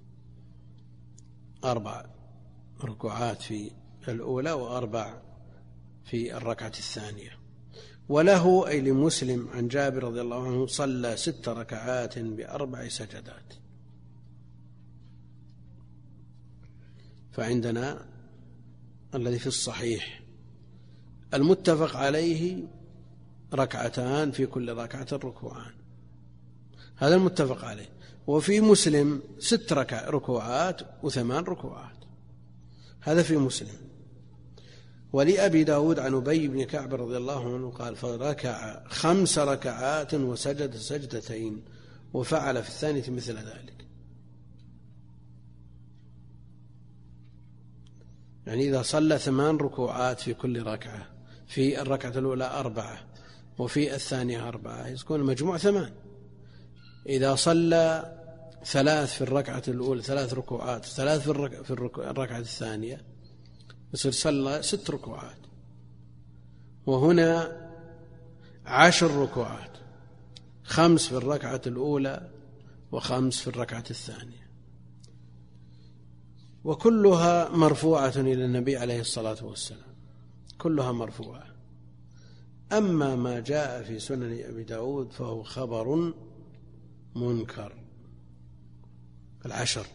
أربع ركوعات في الأولى وأربع في الركعة الثانية. وله أي لمسلم عن جابر رضي الله عنه صلى ست ركعات بأربع سجدات. فعندنا الذي في الصحيح المتفق عليه ركعتان في كل ركعة ركوعان، هذا المتفق عليه. وفي مسلم ست ركع ركوعات وثمان ركوعات، هذا في مسلم. ولأبي داود عن أبي بن كعب رضي الله عنه قال فركع خمس ركعات وسجد سجدتين وفعل في الثانية مثل ذلك. يعني إذا صلى ثمان ركوعات في كل ركعة، في الركعة الأولى أربعة وفي الثانية أربعة، يكون المجموع ثمان. إذا صلى ثلاث في الركعة الأولى، ثلاث ركوعات، ثلاث في, الرك... في الرك... الركعة الثانية، يصير صلى ست ركوعات. وهنا عشر ركوعات، خمس في الركعة الأولى وخمس في الركعة الثانية، وكلها مرفوعة إلى النبي عليه الصلاة والسلام، كلها مرفوعة. أما ما جاء في سنن أبي داود فهو خبر منكر، العشر.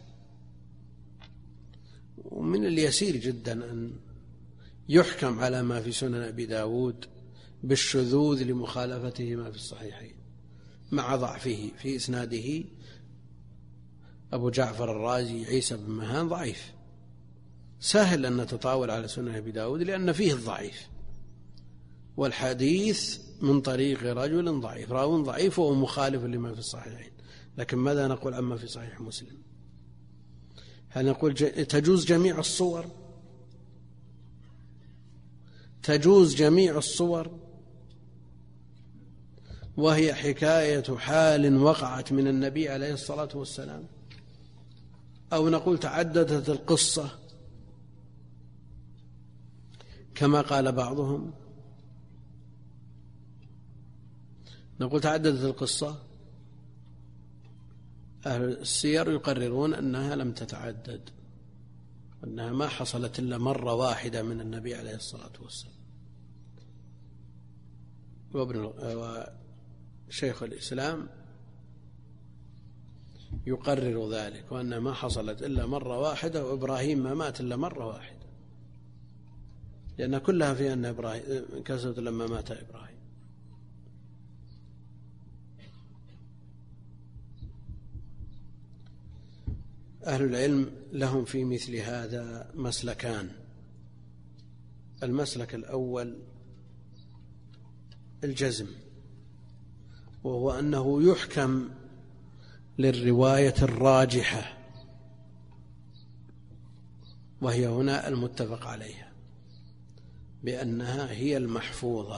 ومن اليسير جدا أن يحكم على ما في سنن أبي داود بالشذوذ لمخالفته ما في الصحيحين، مع ضعفه في إسناده أبو جعفر الرازي عيسى بن مهان ضعيف، سهل أن نتطاول على سنن أبي داود لأن فيه الضعيف، والحديث من طريق رجل ضعيف، راو ضعيف وهو مخالف لما في الصحيحين. لكن ماذا نقول عما في صحيح مسلم؟ هل نقول تجوز جميع الصور؟ تجوز جميع الصور وهي حكاية حال وقعت من النبي عليه الصلاة والسلام؟ أو نقول تعددت القصة كما قال بعضهم؟ نقول تعددت القصة، أهل السير يقررون أنها لم تتعدد، أنها ما حصلت إلا مرة واحدة من النبي عليه الصلاة والسلام. وابن وشيخ الإسلام يقرر ذلك، وأنها ما حصلت إلا مرة واحدة، وإبراهيم ما مات إلا مرة واحدة، لأن كلها في أن إبراهيم كسرت لما مات إبراهيم. أهل العلم لهم في مثل هذا مسلكان. المسلك الأول الجزم، وهو أنه يحكم للرواية الراجحة، وهي هنا المتفق عليها، بأنها هي المحفوظة،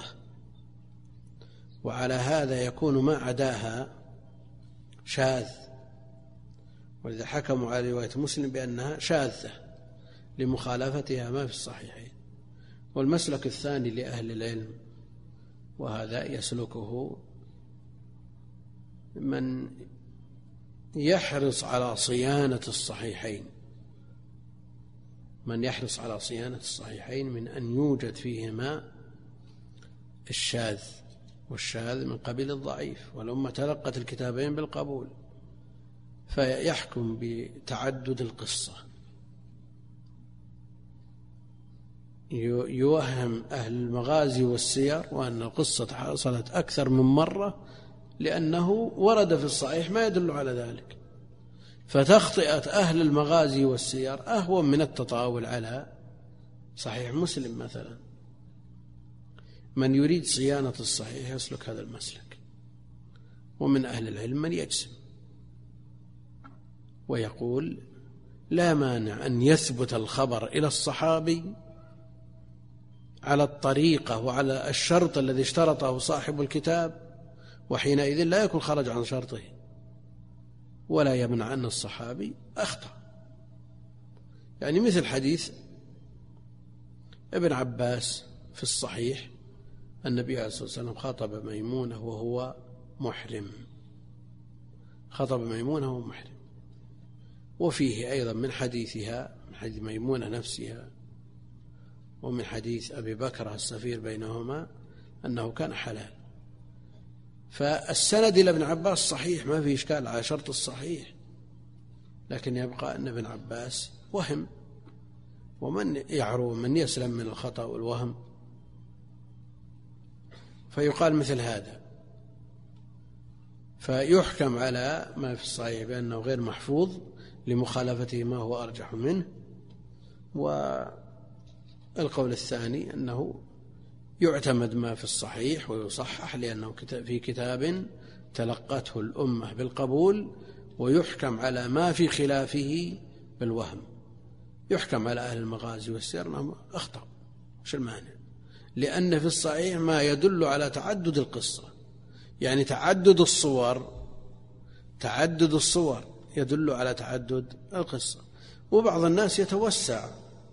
وعلى هذا يكون ما عداها شاذ، ولذا حكموا على رواية مسلم بأنها شاذة لمخالفتها ما في الصحيحين. والمسلك الثاني لأهل العلم، وهذا يسلكه من يحرص على صيانة الصحيحين، من يحرص على صيانة الصحيحين من أن يوجد فيهما الشاذ، والشاذ من قبيل الضعيف، والأمة تلقت الكتابين بالقبول، فيحكم بتعدد القصة، يوهم أهل المغازي والسير وأن القصة حصلت أكثر من مرة، لأنه ورد في الصحيح ما يدل على ذلك. فتخطئة أهل المغازي والسير أهون من التطاول على صحيح مسلم مثلا. من يريد صيانة الصحيح يسلك هذا المسلك. ومن أهل العلم من يجزم ويقول لا مانع أن يثبت الخبر إلى الصحابي على الطريقة وعلى الشرط الذي اشترطه صاحب الكتاب، وحينئذ لا يكون خرج عن شرطه، ولا يمنع أن الصحابي أخطأ. يعني مثل حديث ابن عباس في الصحيح، النبي عليه الصلاة والسلام خاطب ميمونة وهو محرم، خاطب ميمونة وهو محرم. وفيه أيضا من حديثها، من حديث ميمونة نفسها، ومن حديث أبي بكر السفير بينهما، أنه كان حلال. فالسند إلى ابن عباس صحيح، ما فيه إشكال على شرط الصحيح، لكن يبقى أن ابن عباس وهم، ومن يعرو من يسلم من الخطأ والوهم، فيقال مثل هذا، فيحكم على ما في الصحيح بأنه غير محفوظ لمخالفته ما هو أرجح منه. والقول الثاني أنه يعتمد ما في الصحيح ويصحح لأنه في كتاب تلقته الأمة بالقبول، ويحكم على ما في خلافه بالوهم. يحكم على أهل المغازي والسير أنهم أخطأوا، مش المانع؟ لأن في الصحيح ما يدل على تعدد القصة، يعني تعدد الصور، تعدد الصور يدل على تعدد القصة. وبعض الناس يتوسع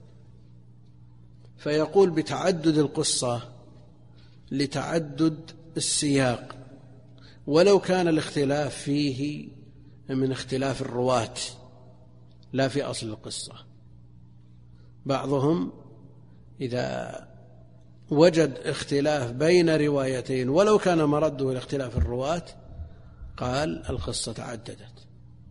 فيقول بتعدد القصة لتعدد السياق، ولو كان الاختلاف فيه من اختلاف الرواة لا في أصل القصة. بعضهم إذا وجد اختلاف بين روايتين ولو كان مرده إلى اختلاف الرواة قال القصة تعددت.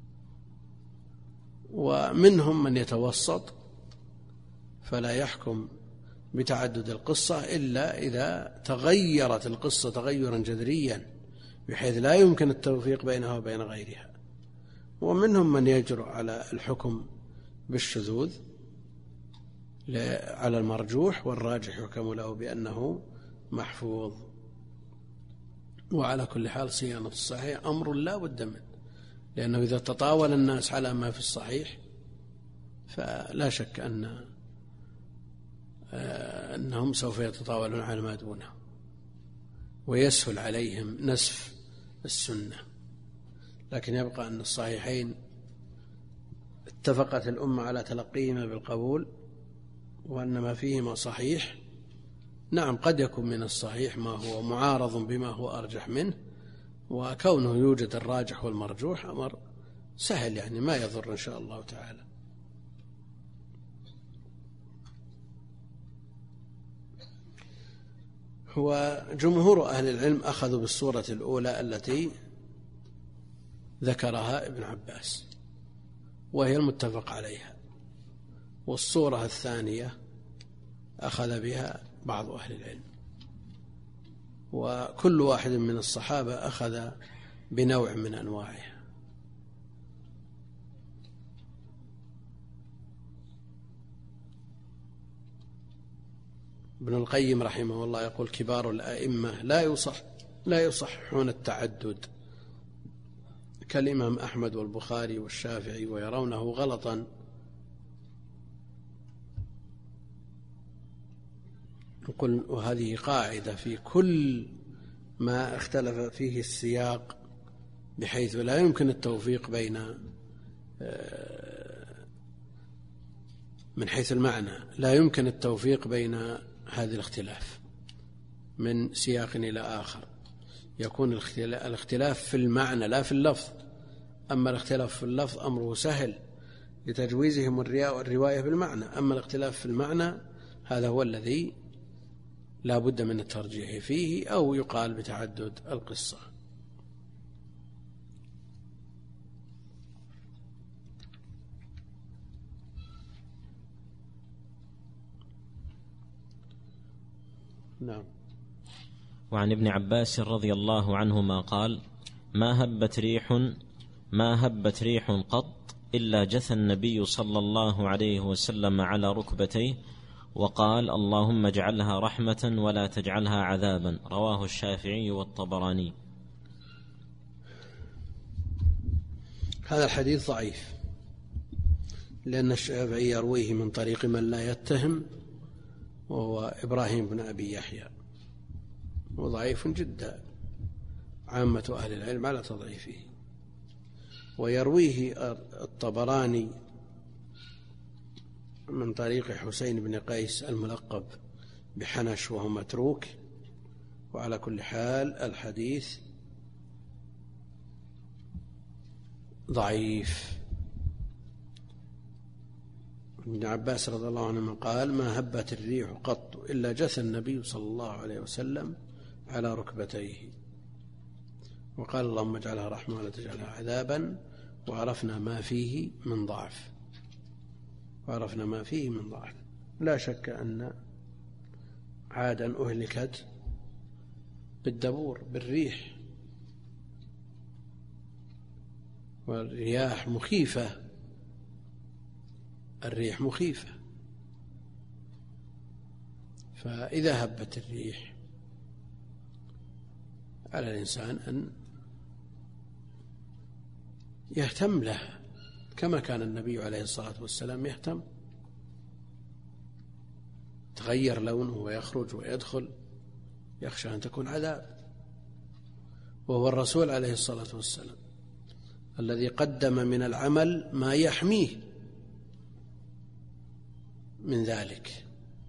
ومنهم من يتوسط فلا يحكم بتعدد القصة إلا إذا تغيرت القصة تغيرا جذريا بحيث لا يمكن التوفيق بينها وبين غيرها. ومنهم من يجرؤ على الحكم بالشذوذ على المرجوح، والراجح يحكم له بأنه محفوظ. وعلى كل حال صيانة الصحيح أمر لا بد منه، لأنه إذا تطاول الناس على ما في الصحيح فلا شك أن أنهم سوف يتطاولون على ما دونه، ويسهل عليهم نسف السنة. لكن يبقى أن الصحيحين اتفقت الأمة على تلقيهما بالقبول، وأن ما فيهما صحيح. نعم قد يكون من الصحيح ما هو معارض بما هو أرجح منه، وكونه يوجد الراجح والمرجوح أمر سهل، يعني ما يضر إن شاء الله تعالى. وجمهور أهل العلم أخذوا بالصورة الأولى التي ذكرها ابن عباس وهي المتفق عليها، والصورة الثانية أخذ بها بعض أهل العلم، وكل واحد من الصحابة أخذ بنوع من أنواعها. ابن القيم رحمه الله يقول: كبار الأئمة لا يصح لا يصحون التعدد كالإمام أحمد والبخاري والشافعي، ويرونه غلطا. نقول وهذه قاعدة في كل ما اختلف فيه السياق، بحيث لا يمكن التوفيق بين من حيث المعنى لا يمكن التوفيق بين هذا الاختلاف من سياق إلى آخر. يكون الاختلاف في المعنى لا في اللفظ، أما الاختلاف في اللفظ أمره سهل لتجويزهم الرواية بالمعنى، أما الاختلاف في المعنى هذا هو الذي لا بد من الترجيح فيه، أو يقال بتعدد القصة. نعم. وعن ابن عباس رضي الله عنهما قال: ما هبت ريح ما هبت ريح قط إلا جثى النبي صلى الله عليه وسلم على ركبتيه وقال: اللهم اجعلها رحمة ولا تجعلها عذابا. رواه الشافعي والطبراني. هذا الحديث ضعيف، لأن الشافعي يرويه من طريق من لا يتهم، وهو إبراهيم بن أبي يحيى، وضعيف جدا، عامة أهل العلم على تضعيفه. ويرويه الطبراني من طريق حسين بن قيس الملقب بحنش وهو متروك. وعلى كل حال الحديث ضعيف. ابن عباس رضي الله عنه قال: ما هبت الريح قط إلا جثى النبي صلى الله عليه وسلم على ركبتيه وقال: اللهم اجعلها رحمة ولا تجعلها عذابا. وعرفنا ما فيه من ضعف وعرفنا ما فيه من ضعف. لا شك أن عادا أهلكت بالدبور بالريح، والرياح مخيفة، الريح مخيفة. فإذا هبت الريح على الإنسان أن يهتم لها كما كان النبي عليه الصلاة والسلام يهتم. تغير لونه ويخرج ويدخل، يخشى أن تكون عذاب. وهو الرسول عليه الصلاة والسلام الذي قدم من العمل ما يحميه من ذلك،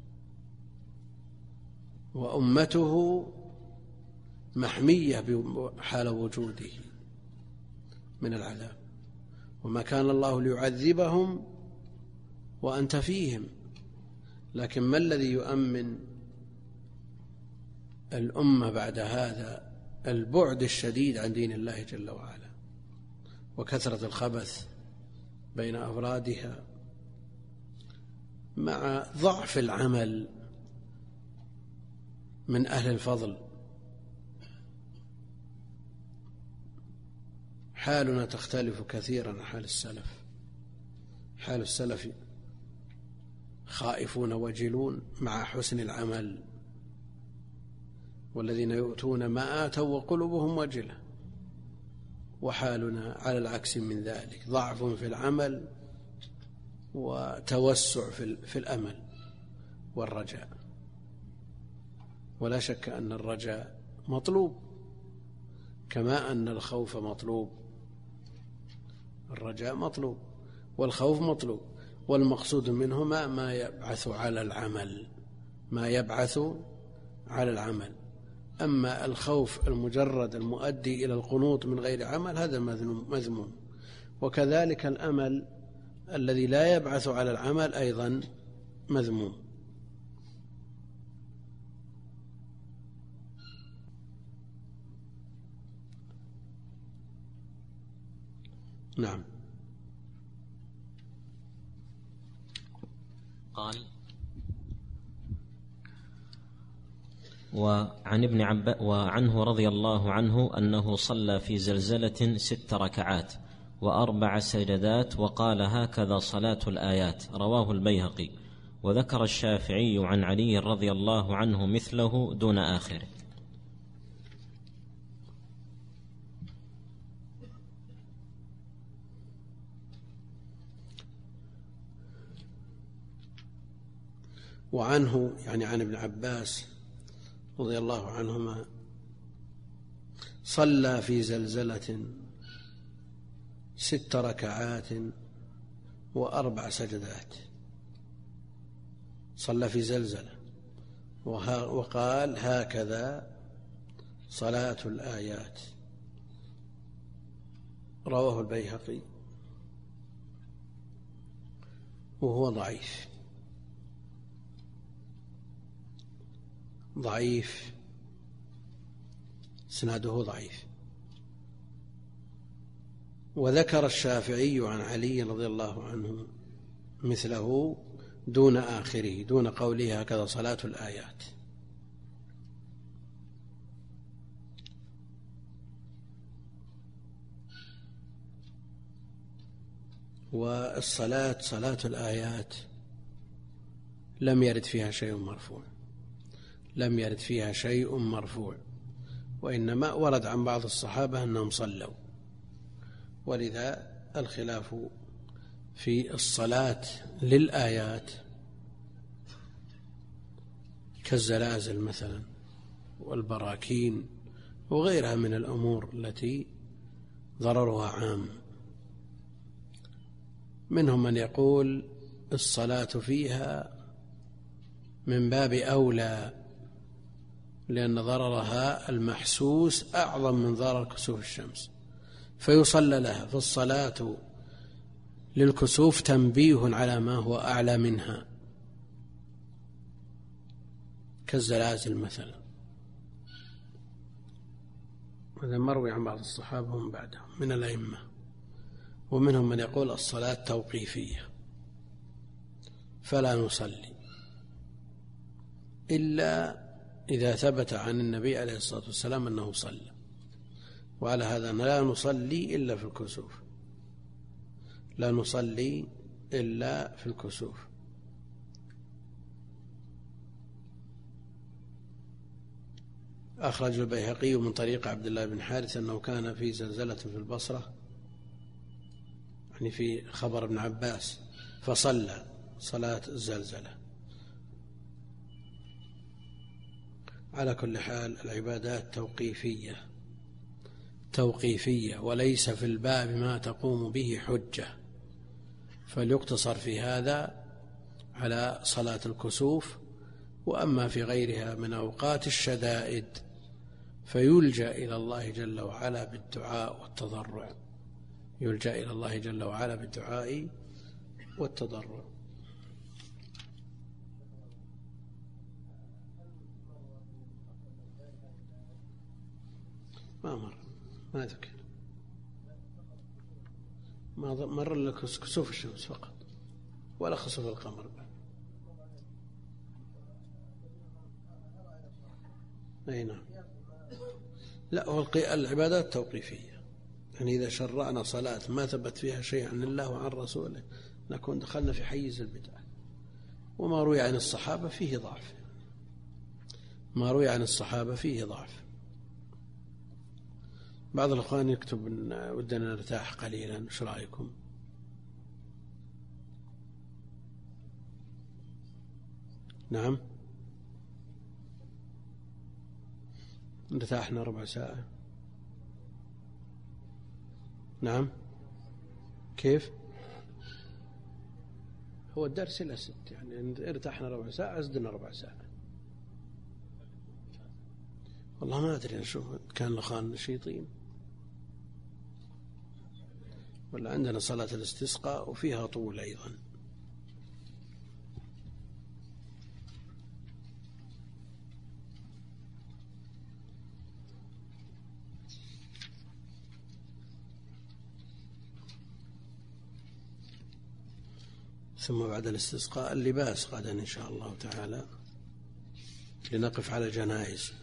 وأمته محمية حال وجوده من العذاب. وما كان الله ليعذبهم وأنت فيهم، لكن ما الذي يؤمن الأمة بعد هذا؟ البعد الشديد عن دين الله جل وعلا، وكثرة الخبث بين أفرادها، مع ضعف العمل من أهل الفضل. حالنا تختلف كثيرا عن حال السلف. حال السلف خائفون وجلون مع حسن العمل، والذين يؤتون ما آتوا وقلوبهم وجلة. وحالنا على العكس من ذلك، ضعف في العمل وتوسع في الأمل والرجاء. ولا شك أن الرجاء مطلوب كما أن الخوف مطلوب. الرجاء مطلوب والخوف مطلوب، والمقصود منهما ما يبعث على العمل، ما يبعث على العمل. أما الخوف المجرد المؤدي إلى القنوط من غير عمل هذا مذموم، وكذلك الأمل الذي لا يبعث على العمل أيضا مذموم. نعم. قال: وعن ابن عباس وعنه رضي الله عنه أنه صلى في زلزلة ست ركعات وأربع سجدات وقال: هكذا صلاة الآيات. رواه البيهقي. وذكر الشافعي عن علي رضي الله عنه مثله دون آخره. وعنه يعني عن ابن عباس رضي الله عنهما صلى في زلزلة ست ركعات وأربع سجدات. صلى في زلزلة وقال: هكذا صلاة الآيات. رواه البيهقي وهو ضعيف ضعيف اسناده ضعيف. وذكر الشافعي عن علي رضي الله عنه مثله دون آخره، دون قوله هكذا صلاة الآيات. والصلاة صلاة الآيات لم يرد فيها شيء مرفوع، لم يرد فيها شيء مرفوع، وإنما ورد عن بعض الصحابة أنهم صلوا، ولذا الخلاف في الصلاة للآيات كالزلازل مثلا والبراكين وغيرها من الأمور التي ضررها عام. منهم من يقول الصلاة فيها من باب أولى لأن ضررها المحسوس أعظم من ضرر كسوف الشمس، فيصلى لها. فالصلاة للكسوف تنبيه على ما هو أعلى منها كالزلازل مثلا. هذا مروي عن بعض الصحابة ومن بعدهم من الأئمة. ومنهم من يقول الصلاة توقيفية فلا نصلي إلا إذا ثبت عن النبي عليه الصلاة والسلام أنه صلى، وعلى هذا لا نصلي إلا في الكسوف، لا نصلي إلا في الكسوف. أخرج البيهقي من طريق عبد الله بن حارث أنه كان في زلزلة في البصرة، يعني في خبر ابن عباس، فصلى صلاة الزلزلة. على كل حال العبادات توقيفية توقيفية وليس في الباب ما تقوم به حجة، فليقتصر في هذا على صلاة الكسوف. وأما في غيرها من أوقات الشدائد فيلجأ إلى الله جل وعلا بالدعاء والتضرع، يلجأ إلى الله جل وعلا بالدعاء والتضرع. ما مر ما ذكر ما مر إلا كسوف الشمس فقط ولا خسوف القمر بعد. أي نعم. لا، هو العبادات توقيفية، يعني إذا شرعنا صلاة ما ثبت فيها شيء عن الله وعن رسوله نكون دخلنا في حيز البدعة. وما روي عن الصحابة فيه ضعف، ما روي عن الصحابة فيه ضعف. بعض الأخوان يكتب إن ودنا نرتاح قليلا، إيش رأيكم؟ نعم، ارتاحنا ربع ساعة. نعم، كيف؟ هو الدرس إلى ست، يعني ارتاحنا ربع ساعة أزدنا ربع ساعة. والله ما أدري، أشوف كان لخان نشيطين ولا عندنا صلاة الاستسقاء وفيها طول أيضا. ثم بعد الاستسقاء اللباس غدا إن شاء الله تعالى لنقف على الجنائز.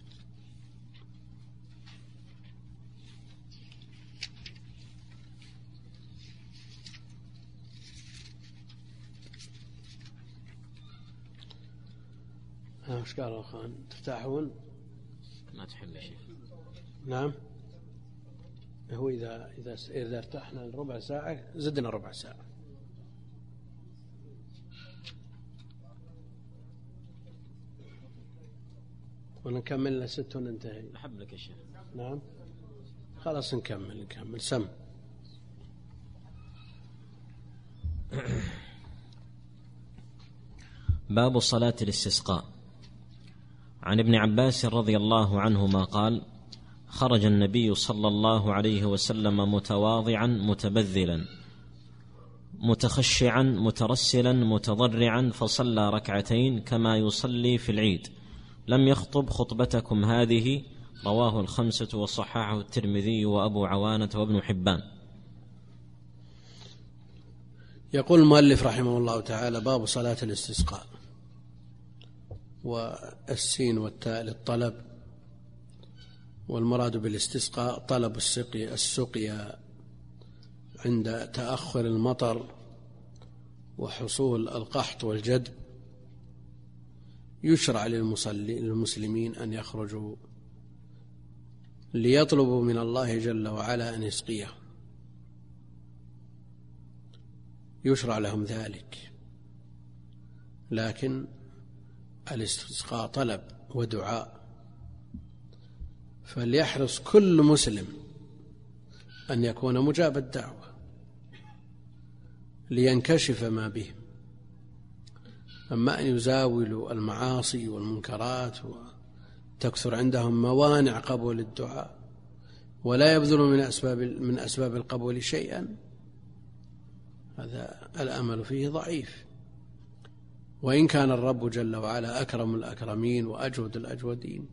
ها وش قالوا خان؟ تفتحون؟ ما تحب شيء. نعم. هو إذا إذا إذا ارتحنا ربع ساعة زدنا ربع ساعة. ونكمل لست وننتهي. أحب لك يا شيخ. نعم. خلاص نكمل نكمل سم. باب صلاة الاستسقاء. عن ابن عباس رضي الله عنهما قال: خرج النبي صلى الله عليه وسلم متواضعا متبذلا متخشعا مترسلا متضرعا فصلى ركعتين كما يصلي في العيد، لم يخطب خطبتكم هذه. رواه الخمسة وصححه الترمذي وأبو عوانة وابن حبان. يقول المؤلف رحمه الله تعالى: باب صلاة الاستسقاء. والسين والتاء للطلب، والمراد بالاستسقاء طلب السقي السقيا عند تأخر المطر وحصول القحط والجدب. يشرع للمسلمين أن يخرجوا ليطلبوا من الله جل وعلا أن يسقيه، يشرع لهم ذلك، لكن الاستسقاء طلب ودعاء، فليحرص كل مسلم أن يكون مجاب الدعوة لينكشف ما به. أما أن يزاولوا المعاصي والمنكرات وتكثر عندهم موانع قبول الدعاء ولا يبذلوا من أسباب من أسباب القبول شيئا، هذا الأمل فيه ضعيف. وإن كان الرب جل وعلا أكرم الأكرمين وأجود الأجودين،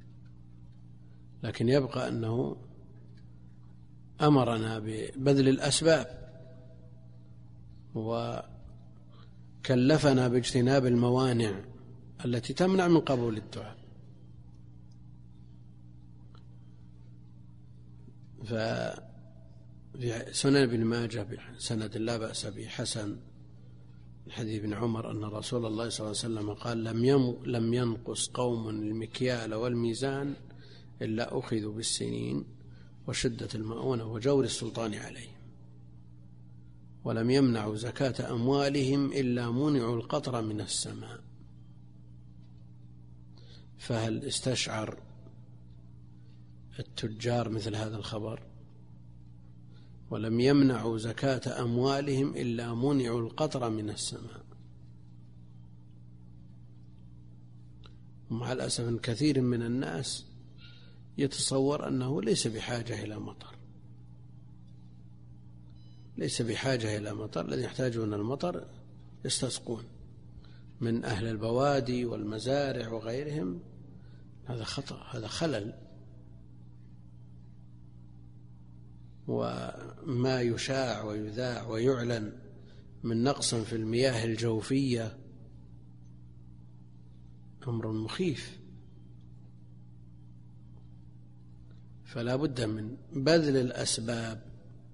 لكن يبقى أنه أمرنا ببذل الأسباب وكلفنا باجتناب الموانع التي تمنع من قبول الدعاء. ففي سنن ابن ماجه بسند لا بأس به حسن حديث ابن عمر أن رسول الله صلى الله عليه وسلم قال: لم ينقص قوم المكيال والميزان إلا أخذوا بالسنين وشدة المؤونة وجور السلطان عليهم، ولم يمنعوا زكاة أموالهم إلا منعوا القطر من السماء. فهل استشعر التجار مثل هذا الخبر؟ ولم يمنعوا زكاة أموالهم إلا منعوا القطر من السماء. ومع الأسف كثير من الناس يتصور أنه ليس بحاجة إلى مطر، ليس بحاجة إلى مطر، الذين يحتاجون المطر يستسقون من أهل البوادي والمزارع وغيرهم. هذا خطأ، هذا خلل. وما يشاع ويذاع ويعلن من نقص في المياه الجوفية أمر مخيف، فلا بد من بذل الأسباب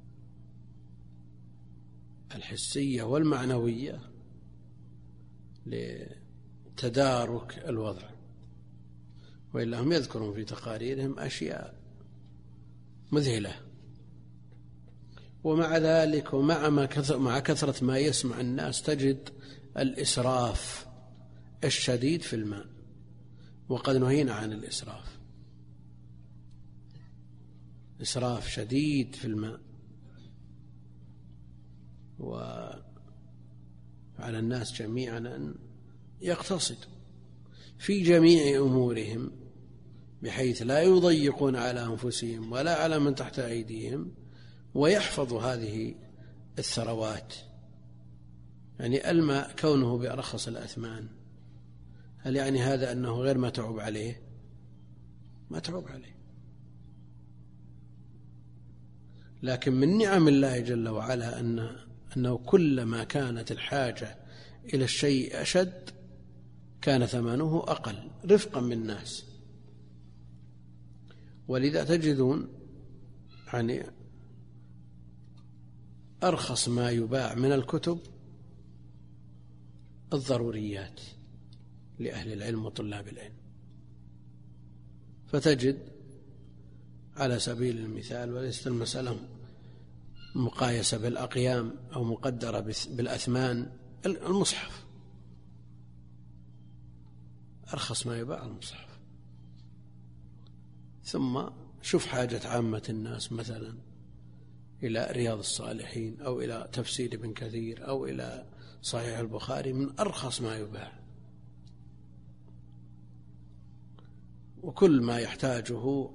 الحسية والمعنوية لتدارك الوضع، وإلا هم يذكرون في تقاريرهم أشياء مذهلة. ومع ذلك ومع ما كثر مع كثرة ما يسمع الناس تجد الإسراف الشديد في الماء، وقد نهينا عن الإسراف، إسراف شديد في الماء. وعلى الناس جميعا أن يقتصدوا في جميع أمورهم بحيث لا يضيقون على أنفسهم ولا على من تحت أيديهم، ويحفظوا هذه الثروات. يعني الماء كونه بأرخص الأثمان، هل يعني هذا أنه غير متعوب عليه؟ ما تعوب عليه، لكن من نعم الله جل وعلا أن أنه كلما كانت الحاجة إلى الشيء أشد كان ثمنه أقل رفقا بالناس. ولذا تجدون يعني أرخص ما يباع من الكتب الضروريات لأهل العلم وطلاب العلم، فتجد على سبيل المثال، وليست المسألة مقايسة بالأقيام أو مقدرة بالأثمان، المصحف أرخص ما يباع المصحف. ثم شوف حاجة عامة الناس مثلا إلى رياض الصالحين أو إلى تفسير ابن كثير أو إلى صحيح البخاري، من أرخص ما يباع، وكل ما يحتاجه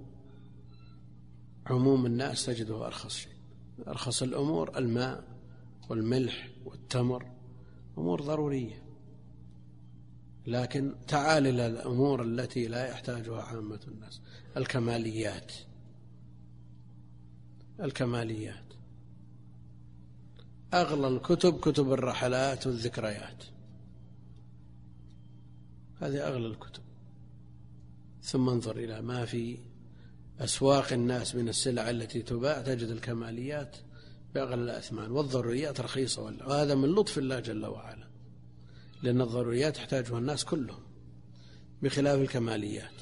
عموم الناس تجده أرخص شيء. أرخص الأمور الماء والملح والتمر، أمور ضرورية. لكن تعال إلى الأمور التي لا يحتاجها عامة الناس، الكماليات. الكماليات أغلى الكتب كتب الرحلات والذكريات، هذه أغلى الكتب. ثم انظر إلى ما في أسواق الناس من السلع التي تباع، تجد الكماليات بأغلى الأثمان والضروريات رخيصة، وهذا من لطف الله جل وعلا، لأن الضروريات يحتاجها الناس كلهم بخلاف الكماليات.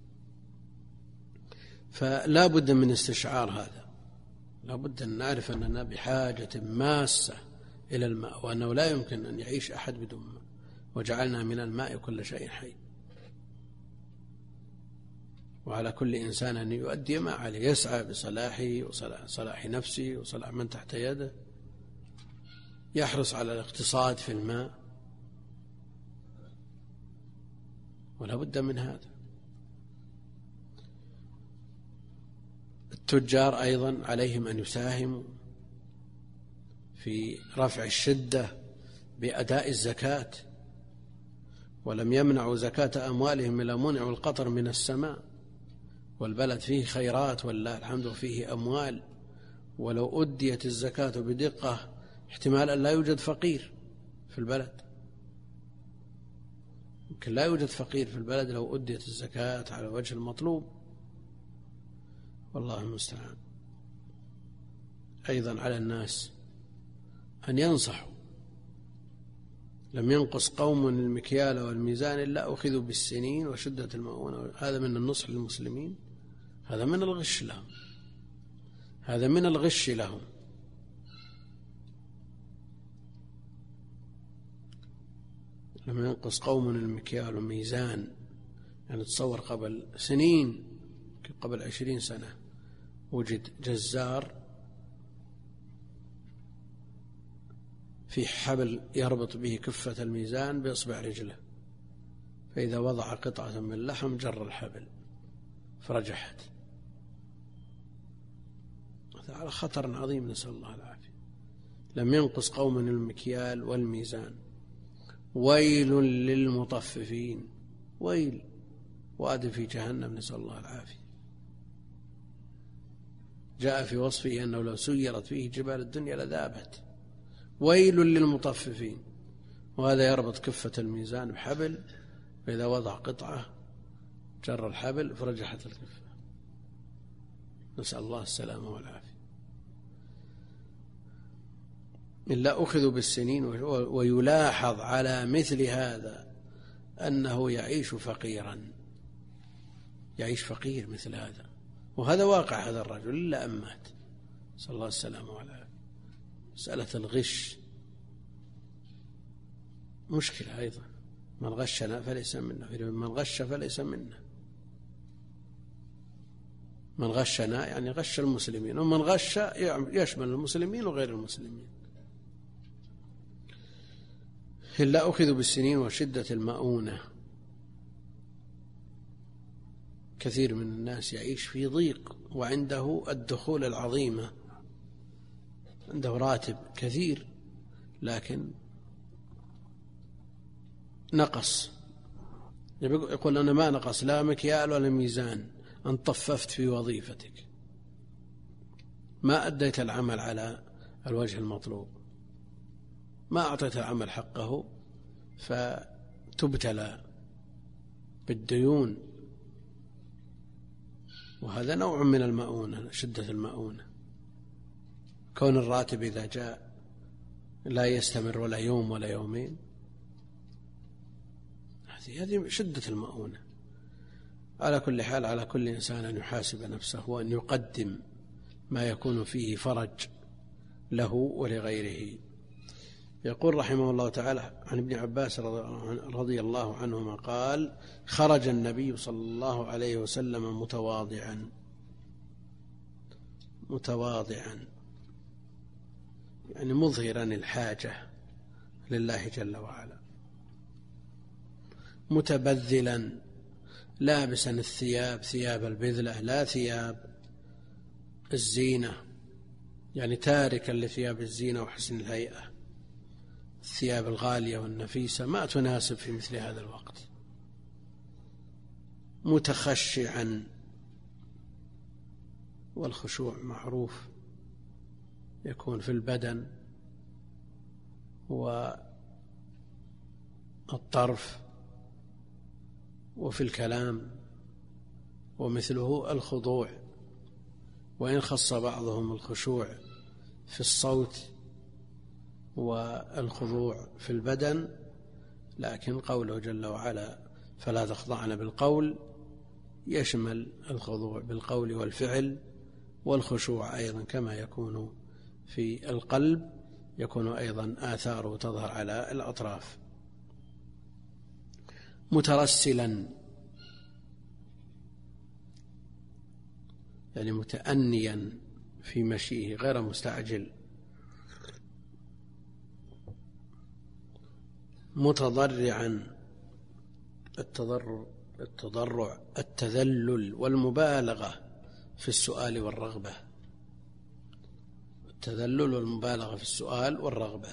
فلا بد من استشعار هذا، لا بد أن نعرف أننا بحاجة ماسة إلى الماء، وأنه لا يمكن أن يعيش أحد بدون ماء، وجعلنا من الماء كل شيء حي. وعلى كل إنسان أن يؤدي ما عليه، يسعى بصلاحه وصلاح نفسه وصلاح من تحت يده، يحرص على الاقتصاد في الماء، ولا بد من هذا. التجار أيضا عليهم أن يساهموا في رفع الشدة بأداء الزكاة، ولم يمنعوا زكاة أموالهم إلا منعوا القطر من السماء، والبلد فيه خيرات والله الحمد فيه أموال، ولو أديت الزكاة بدقة احتمال أن لا يوجد فقير في البلد، يمكن لا يوجد فقير في البلد لو أديت الزكاة على وجه المطلوب، والله المستعان. أيضا على الناس أن ينصحوا، لم ينقص قوم المكيال والميزان إلا أخذوا بالسنين وشدة المؤونة. هذا من النصح للمسلمين، هذا من الغش لهم، هذا من الغش لهم. لم ينقص قوم المكيال والميزان، يعني تصور قبل سنين، قبل عشرين سنة وجد جزار في حبل يربط به كفة الميزان بإصبع رجله، فإذا وضع قطعة من لحم جر الحبل فرجحت. هذا على خطر عظيم، نسأل الله العافية. لم ينقص قوم المكيال والميزان، ويل للمطففين، ويل واد في جهنم، نسأل الله العافية. جاء في وصفه أنه لو سيرت فيه جبال الدنيا لذابت. ويل للمطففين، وهذا يربط كفة الميزان بحبل، فإذا وضع قطعة جر الحبل فرجحت الكفة، نسأل الله السلامة والعافية. إلا أخذوا بالسنين. ويلاحظ على مثل هذا أنه يعيش فقيرا، يعيش فقير مثل هذا، وهذا واقع هذا الرجل إلا أن مات، نسأل الله السلامة والعافية. مسألة الغش مشكلة أيضا، من غشنا فليس منا، من غش فليس منا. من غشنا يعني غش المسلمين، ومن غش يشمل المسلمين وغير المسلمين. إلا أخذوا بالسنين وشدة المؤونة. كثير من الناس يعيش في ضيق وعنده الدخول العظيمة، عنده راتب كثير لكن نقص. يقول أنا ما نقص لا مكيال ولا ميزان، أن طففت في وظيفتك، ما أديت العمل على الوجه المطلوب، ما أعطيت العمل حقه، فتبتلى بالديون. وهذا نوع من المؤونة، شدة المؤونة، كون الراتب إذا جاء لا يستمر ولا يوم ولا يومين، هذه شدة المؤونة. على كل حال، على كل إنسان أن يحاسب نفسه وأن يقدم ما يكون فيه فرج له ولغيره. يقول رحمه الله تعالى عن ابن عباس رضي الله عنهما قال: خرج النبي صلى الله عليه وسلم متواضعا متواضعا يعني مظهرا الحاجة لله جل وعلا، متبذلا لابسا الثياب ثياب البذلة لا ثياب الزينة، يعني تاركا لثياب الزينة وحسن الهيئة، الثياب الغالية والنفيسة ما تناسب في مثل هذا الوقت. متخشعا، والخشوع معروف يكون في البدن والطرف وفي الكلام، ومثله الخضوع، وإن خص بعضهم الخشوع في الصوت والخضوع في البدن، لكن قوله جل وعلا فلا تخضعن بالقول يشمل الخضوع بالقول والفعل، والخشوع أيضا كما يكون في القلب يكون أيضا آثاره تظهر على الأطراف. مترسلا يعني متأنيا في مشيه غير مستعجل. متضرعا، التضرع التضرع التذلل والمبالغة في السؤال والرغبة، التذلل والمبالغة في السؤال والرغبة.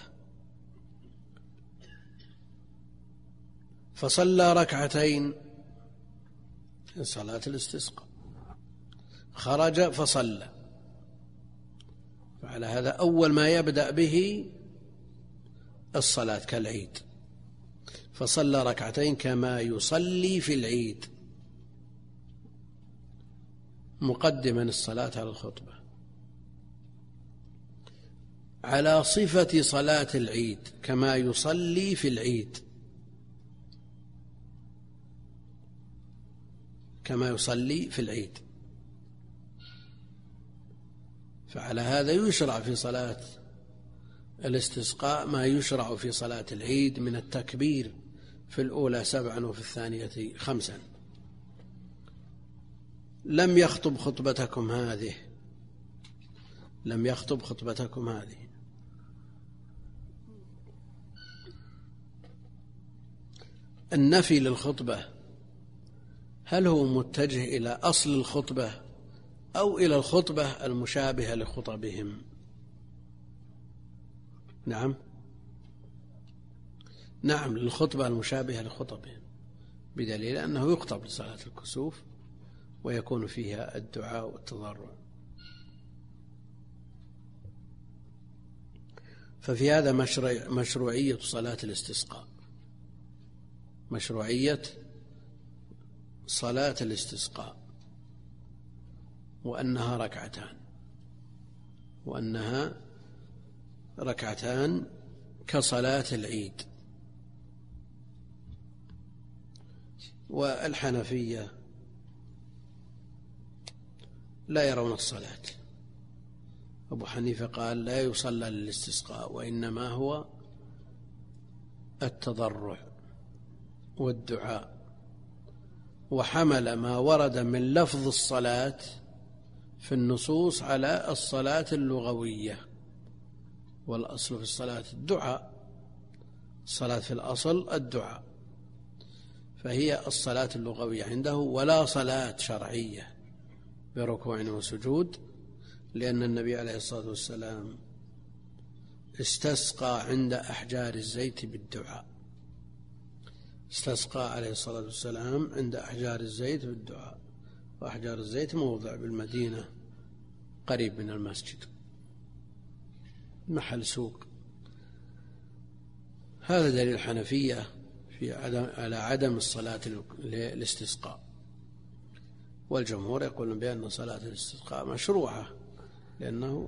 فصلى ركعتين في صلاة الاستسقاء، خرج فصلى، فعلى هذا أول ما يبدأ به الصلاة كالعيد، فصلى ركعتين كما يصلي في العيد، مقدما الصلاة على الخطبة على صفة صلاة العيد كما يصلي في العيد، كما يصلي في العيد. فعلى هذا يشرع في صلاة الاستسقاء ما يشرع في صلاة العيد من التكبير في الأولى سبعا وفي الثانية خمسا. لم يخطب خطبتكم هذه، لم يخطب خطبتكم هذه. النفي للخطبة هل هو متجه إلى أصل الخطبة أو إلى الخطبة المشابهة لخطبهم؟ نعم نعم للخطبة المشابهة لخطبهم، بدليل أنه يخطب لصلاة الكسوف ويكون فيها الدعاء والتضرع. ففي هذا مشروع مشروعية صلاة الاستسقاء، مشروعية صلاة الاستسقاء، وأنها ركعتان وأنها ركعتان كصلاة العيد. والحنفية لا يرون الصلاة، أبو حنيفة قال لا يصلى للاستسقاء، وإنما هو التضرع والدعاء، وحمل ما ورد من لفظ الصلاة في النصوص على الصلاة اللغوية، والأصل في الصلاة الدعاء، الصلاة في الأصل الدعاء. فهي الصلاة اللغوية عنده، ولا صلاة شرعية بركوع وسجود، لأن النبي عليه الصلاة والسلام استسقى عند أحجار الزيت بالدعاء، استسقى عليه الصلاة والسلام عند أحجار الزيت بالدعاء، وأحجار الزيت موضع بالمدينة قريب من المسجد، محل سوق. هذا دليل الحنفية في عدم على عدم الصلاة للاستسقاء، والجمهور يقولون بأن صلاة الاستسقاء مشروعة، لأنه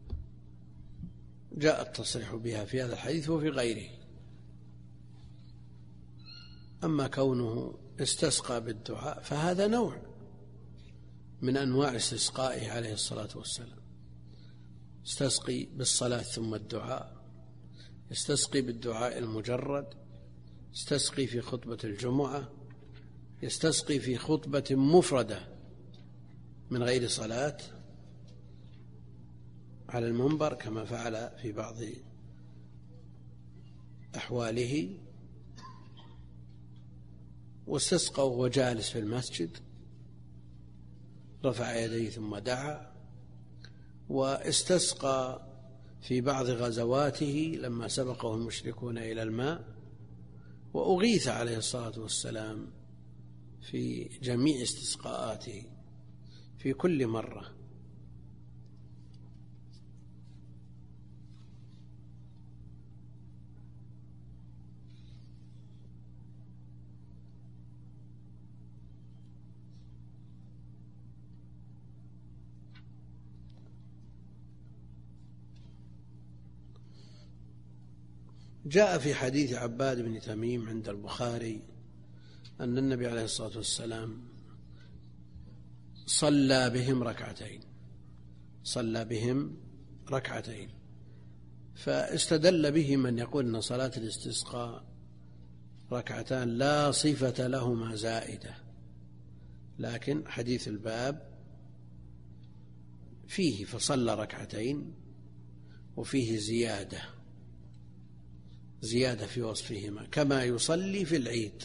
جاء التصريح بها في هذا الحديث وفي غيره. أما كونه استسقى بالدعاء فهذا نوع من أنواع استسقائه عليه الصلاة والسلام، استسقي بالصلاة ثم الدعاء، يستسقي بالدعاء المجرد، يستسقي في خطبة الجمعة، يستسقي في خطبة مفردة من غير صلاة على المنبر كما فعل في بعض أحواله، واستسقى وهو جالس في المسجد، رفع يديه ثم دعا، واستسقى في بعض غزواته لما سبقه المشركون إلى الماء، وأغيث عليه الصلاة والسلام في جميع استسقاءاته في كل مرة. جاء في حديث عباد بن تميم عند البخاري أن النبي عليه الصلاة والسلام صلى بهم ركعتين صلى بهم ركعتين فاستدل به من يقول أن صلاة الاستسقاء ركعتان لا صفة لهما زائدة، لكن حديث الباب فيه فصلى ركعتين وفيه زيادة زيادة في وصفهما كما يصلي في العيد،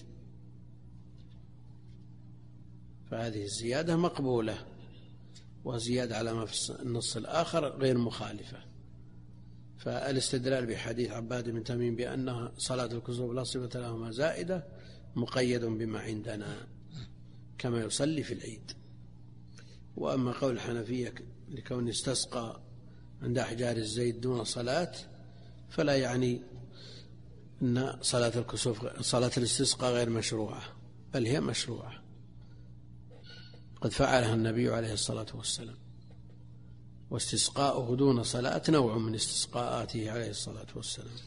فهذه الزيادة مقبولة، وزيادة على ما في النص الآخر غير مخالفة. فالاستدلال بحديث عباد بن تميم بأنها صلاة الكسوف لا صفة لهما زائدة مقيد بما عندنا كما يصلي في العيد. وأما قول الحنفية لكون استسقى عند أحجار الزيت دون صلاة فلا يعني أن صلاة الكسوف صلاة الاستسقاء غير مشروعة، بل هي مشروعة، قد فعلها النبي عليه الصلاة والسلام، واستسقاؤه دون صلاة نوع من استسقاءاته عليه الصلاة والسلام.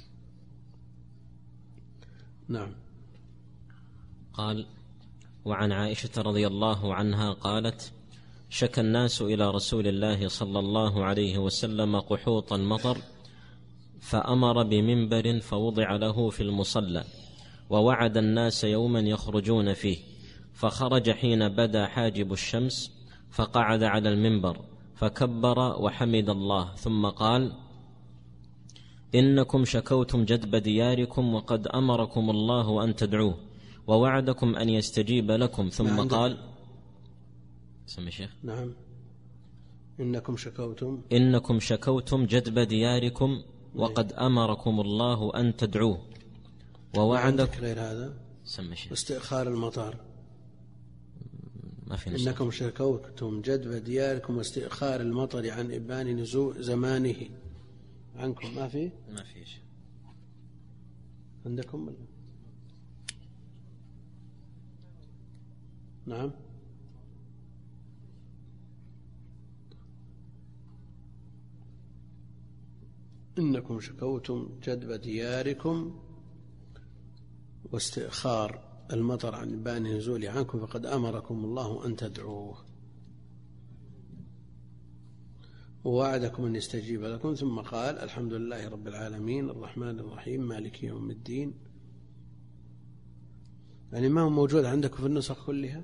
نعم. قال: وعن عائشة رضي الله عنها قالت: شكى الناس إلى رسول الله صلى الله عليه وسلم قحوط المطر، فأمر بمنبر فوضع له في المصلى، ووعد الناس يوما يخرجون فيه، فخرج حين بدا حاجب الشمس، فقعد على المنبر فكبر وحمد الله، ثم قال: إنكم شكوتم جدب دياركم وقد أمركم الله أن تدعوه ووعدكم أن يستجيب لكم، ثم نعم قال سمي شيخ نعم إنكم شكوتم إنكم شكوتم جدب دياركم وقد أمركم الله أن تدعوه ووعدكم غير هذا سمي شيخ واستئخار المطر، ما في نسخ. إنكم شكوتم جدب دياركم واستئخار المطر عن إبان نزول زمانه عنكم، ما في ما في شيء عندكم ولا؟ نعم. إنكم شكوتم جدب دياركم واستئخار المطر عن إبان نزول عنكم فقد أمركم الله أن تدعوه ووعدكم أن يستجيب لكم، ثم قال: الحمد لله رب العالمين الرحمن الرحيم مالك يوم الدين. يعني ما هو موجود عندكم في النسخ كلها؟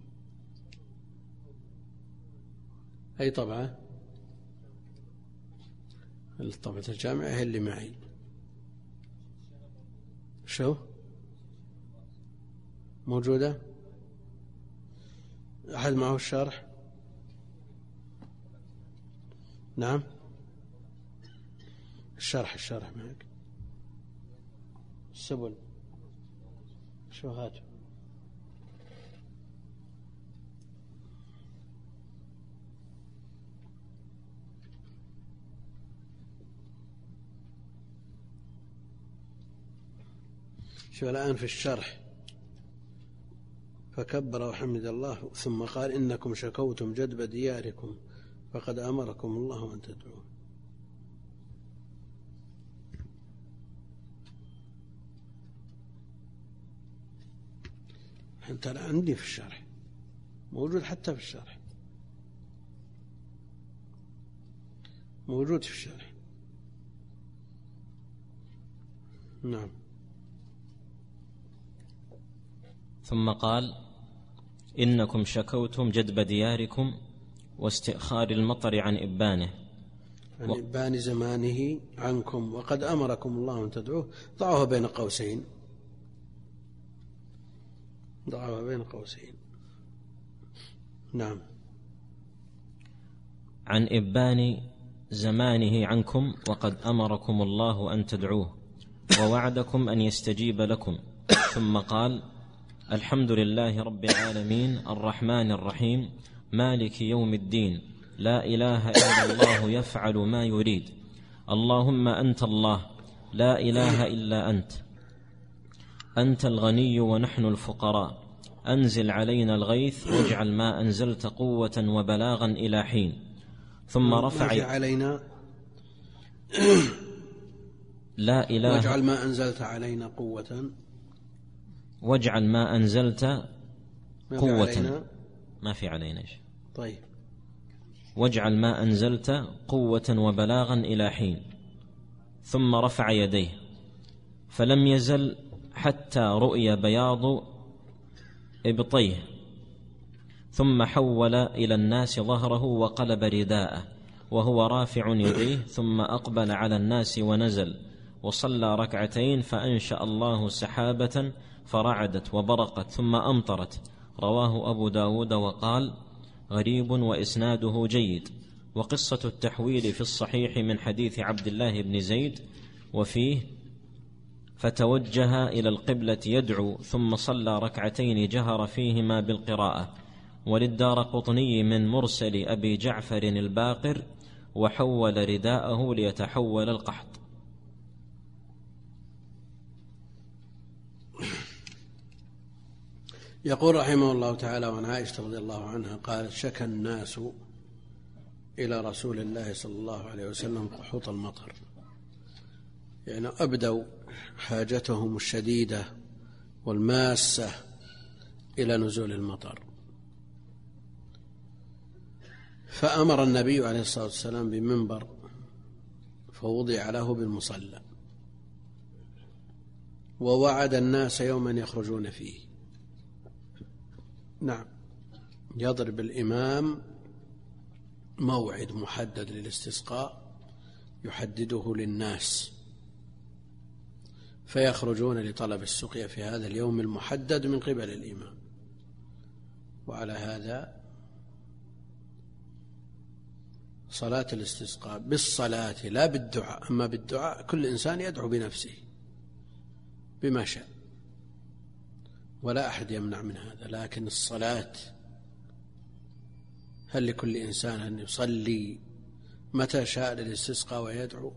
أي طبعة؟ الطبعة الجامعة هي اللي معي. شو موجودة؟ أحد معه الشرح؟ نعم، الشرح الشرح معك. السبل شو هاتوا؟ شو الآن في الشرح: فكبر وحمد الله ثم قال إنكم شكوتم جدب دياركم فقد أمركم الله أن تدعوه. أنت عندي في الشرح موجود، حتى في الشرح موجود في الشرح. نعم. ثم قال إنكم شكوتم جدب دياركم واستئخار المطر عن إبانه عن إبان زمانه عنكم وقد أمركم الله أن تدعوه. ضعوها بين قوسين، ضعوها بين قوسين. نعم. عن إبان زمانه عنكم وقد أمركم الله أن تدعوه ووعدكم أن يستجيب لكم. ثم قال الحمد لله رب العالمين الرحمن الرحيم مالك يوم الدين لا إله إلا الله يفعل ما يريد اللهم أنت الله لا إله إلا أنت أنت الغني ونحن الفقراء أنزل علينا الغيث واجعل ما أنزلت قوة وبلاغا إلى حين. ثم رفع علينا لا إله واجعل ما أنزلت علينا قوة واجعل ما أنزلت قوة ما في علينا شيء. طيب. واجعل ما أنزلت قوة وبلاغا إلى حين. ثم رفع يديه فلم يزل حتى رؤي بياض إبطيه ثم حول إلى الناس ظهره وقلب رداءه وهو رافع يديه ثم أقبل على الناس ونزل وصلى ركعتين فأنشأ الله سحابة فرعدت وبرقت ثم أمطرت. رواه أبو داود وقال غريب وإسناده جيد. وقصة التحويل في الصحيح من حديث عبد الله بن زيد وفيه فتوجه إلى القبلة يدعو ثم صلى ركعتين جهر فيهما بالقراءة. وللدارقطني من مرسل أبي جعفر الباقر وحول رداءه ليتحول القحط. يقول رحمه الله تعالى وعن عائشة رضي الله عنها قالت شكى الناس إلى رسول الله صلى الله عليه وسلم قحوط المطر، يعني أبدوا حاجتهم الشديدة والماسة إلى نزول المطر، فأمر النبي عليه الصلاة والسلام بمنبر فوضع له بالمصلى ووعد الناس يوما يخرجون فيه. نعم، يضرب الإمام موعد محدد للاستسقاء يحدده للناس فيخرجون لطلب السقيا في هذا اليوم المحدد من قبل الإمام. وعلى هذا صلاة الاستسقاء بالصلاة لا بالدعاء. أما بالدعاء كل إنسان يدعو بنفسه بما شاء ولا أحد يمنع من هذا، لكن الصلاة هل لكل إنسان أن يصلي متى شاء للاستسقاء ويدعو؟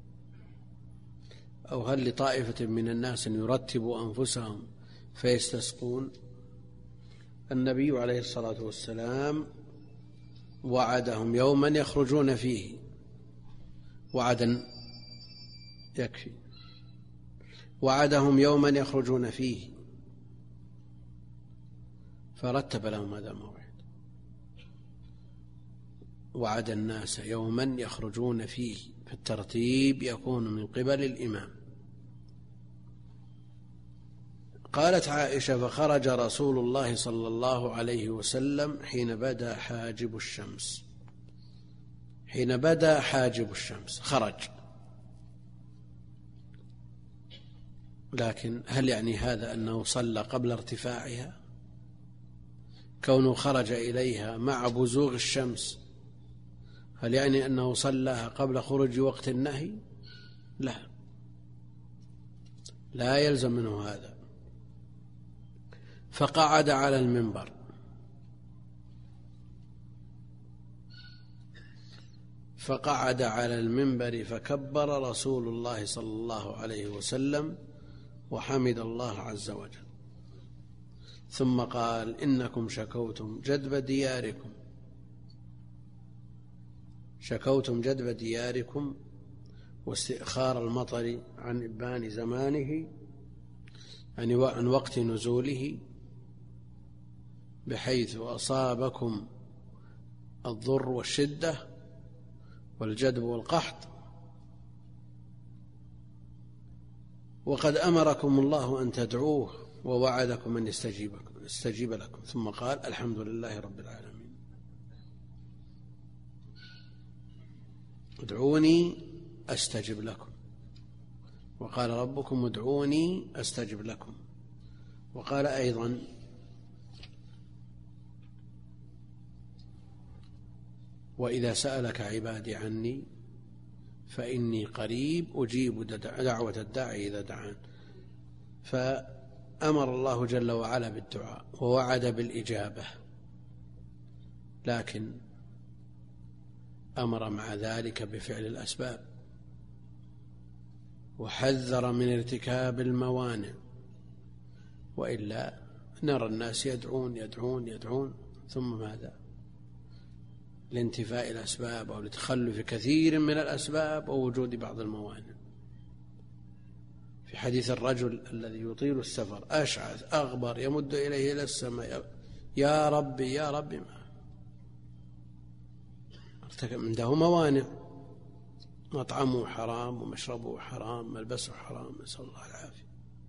أو هل لطائفة من الناس أن يرتبوا أنفسهم فيستسقون؟ النبي عليه الصلاة والسلام وعدهم يوما يخرجون فيه وعدا يكفي، وعدهم يوما يخرجون فيه فرتب لهم هذا الموعد. وعد الناس يوما يخرجون فيه، فالترتيب يكون من قبل الإمام. قالت عائشة فخرج رسول الله صلى الله عليه وسلم حين بدا حاجب الشمس. حين بدا حاجب الشمس خرج. لكن هل يعني هذا أنه صلى قبل ارتفاعها؟ كونه خرج إليها مع بزوغ الشمس هل يعني أنه صلىها قبل خروج وقت النهي؟ لا، لا يلزم منه هذا. فقعد على المنبر فقعد على المنبر فكبر رسول الله صلى الله عليه وسلم وحمد الله عز وجل، ثم قال: إنكم شكوتم جدب دياركم شكوتم جدب دياركم واستئخار المطر عن إبان زمانه، يعني عن وقت نزوله، بحيث أصابكم الضر والشدة والجدب والقحط، وقد أمركم الله أن تدعوه ووعدكم أن يستجيبكم يستجيب لكم. ثم قال: الحمد لله رب العالمين. ادعوني أستجب لكم، وقال ربكم ادعوني أستجب لكم. وقال أيضا: وإذا سألك عبادي عني فإني قريب أجيب دعوة الداعي إذا دعان. فأمر الله جل وعلا بالدعاء ووعد بالإجابة، لكن أمر مع ذلك بفعل الأسباب، وحذر من ارتكاب الموانع، وإلا نرى الناس يدعون يدعون يدعون ثم ماذا؟ لانتفاء الأسباب أو لتخلف كثير من الأسباب أو وجود بعض الموانع. في حديث الرجل الذي يطيل السفر أشعث أغبر يمد إليه إلى السماء: يا ربي يا ربي، ما ارتكب عنده موانع، مطعمه حرام ومشربه حرام ملبسه حرام، نسأل الله العافية.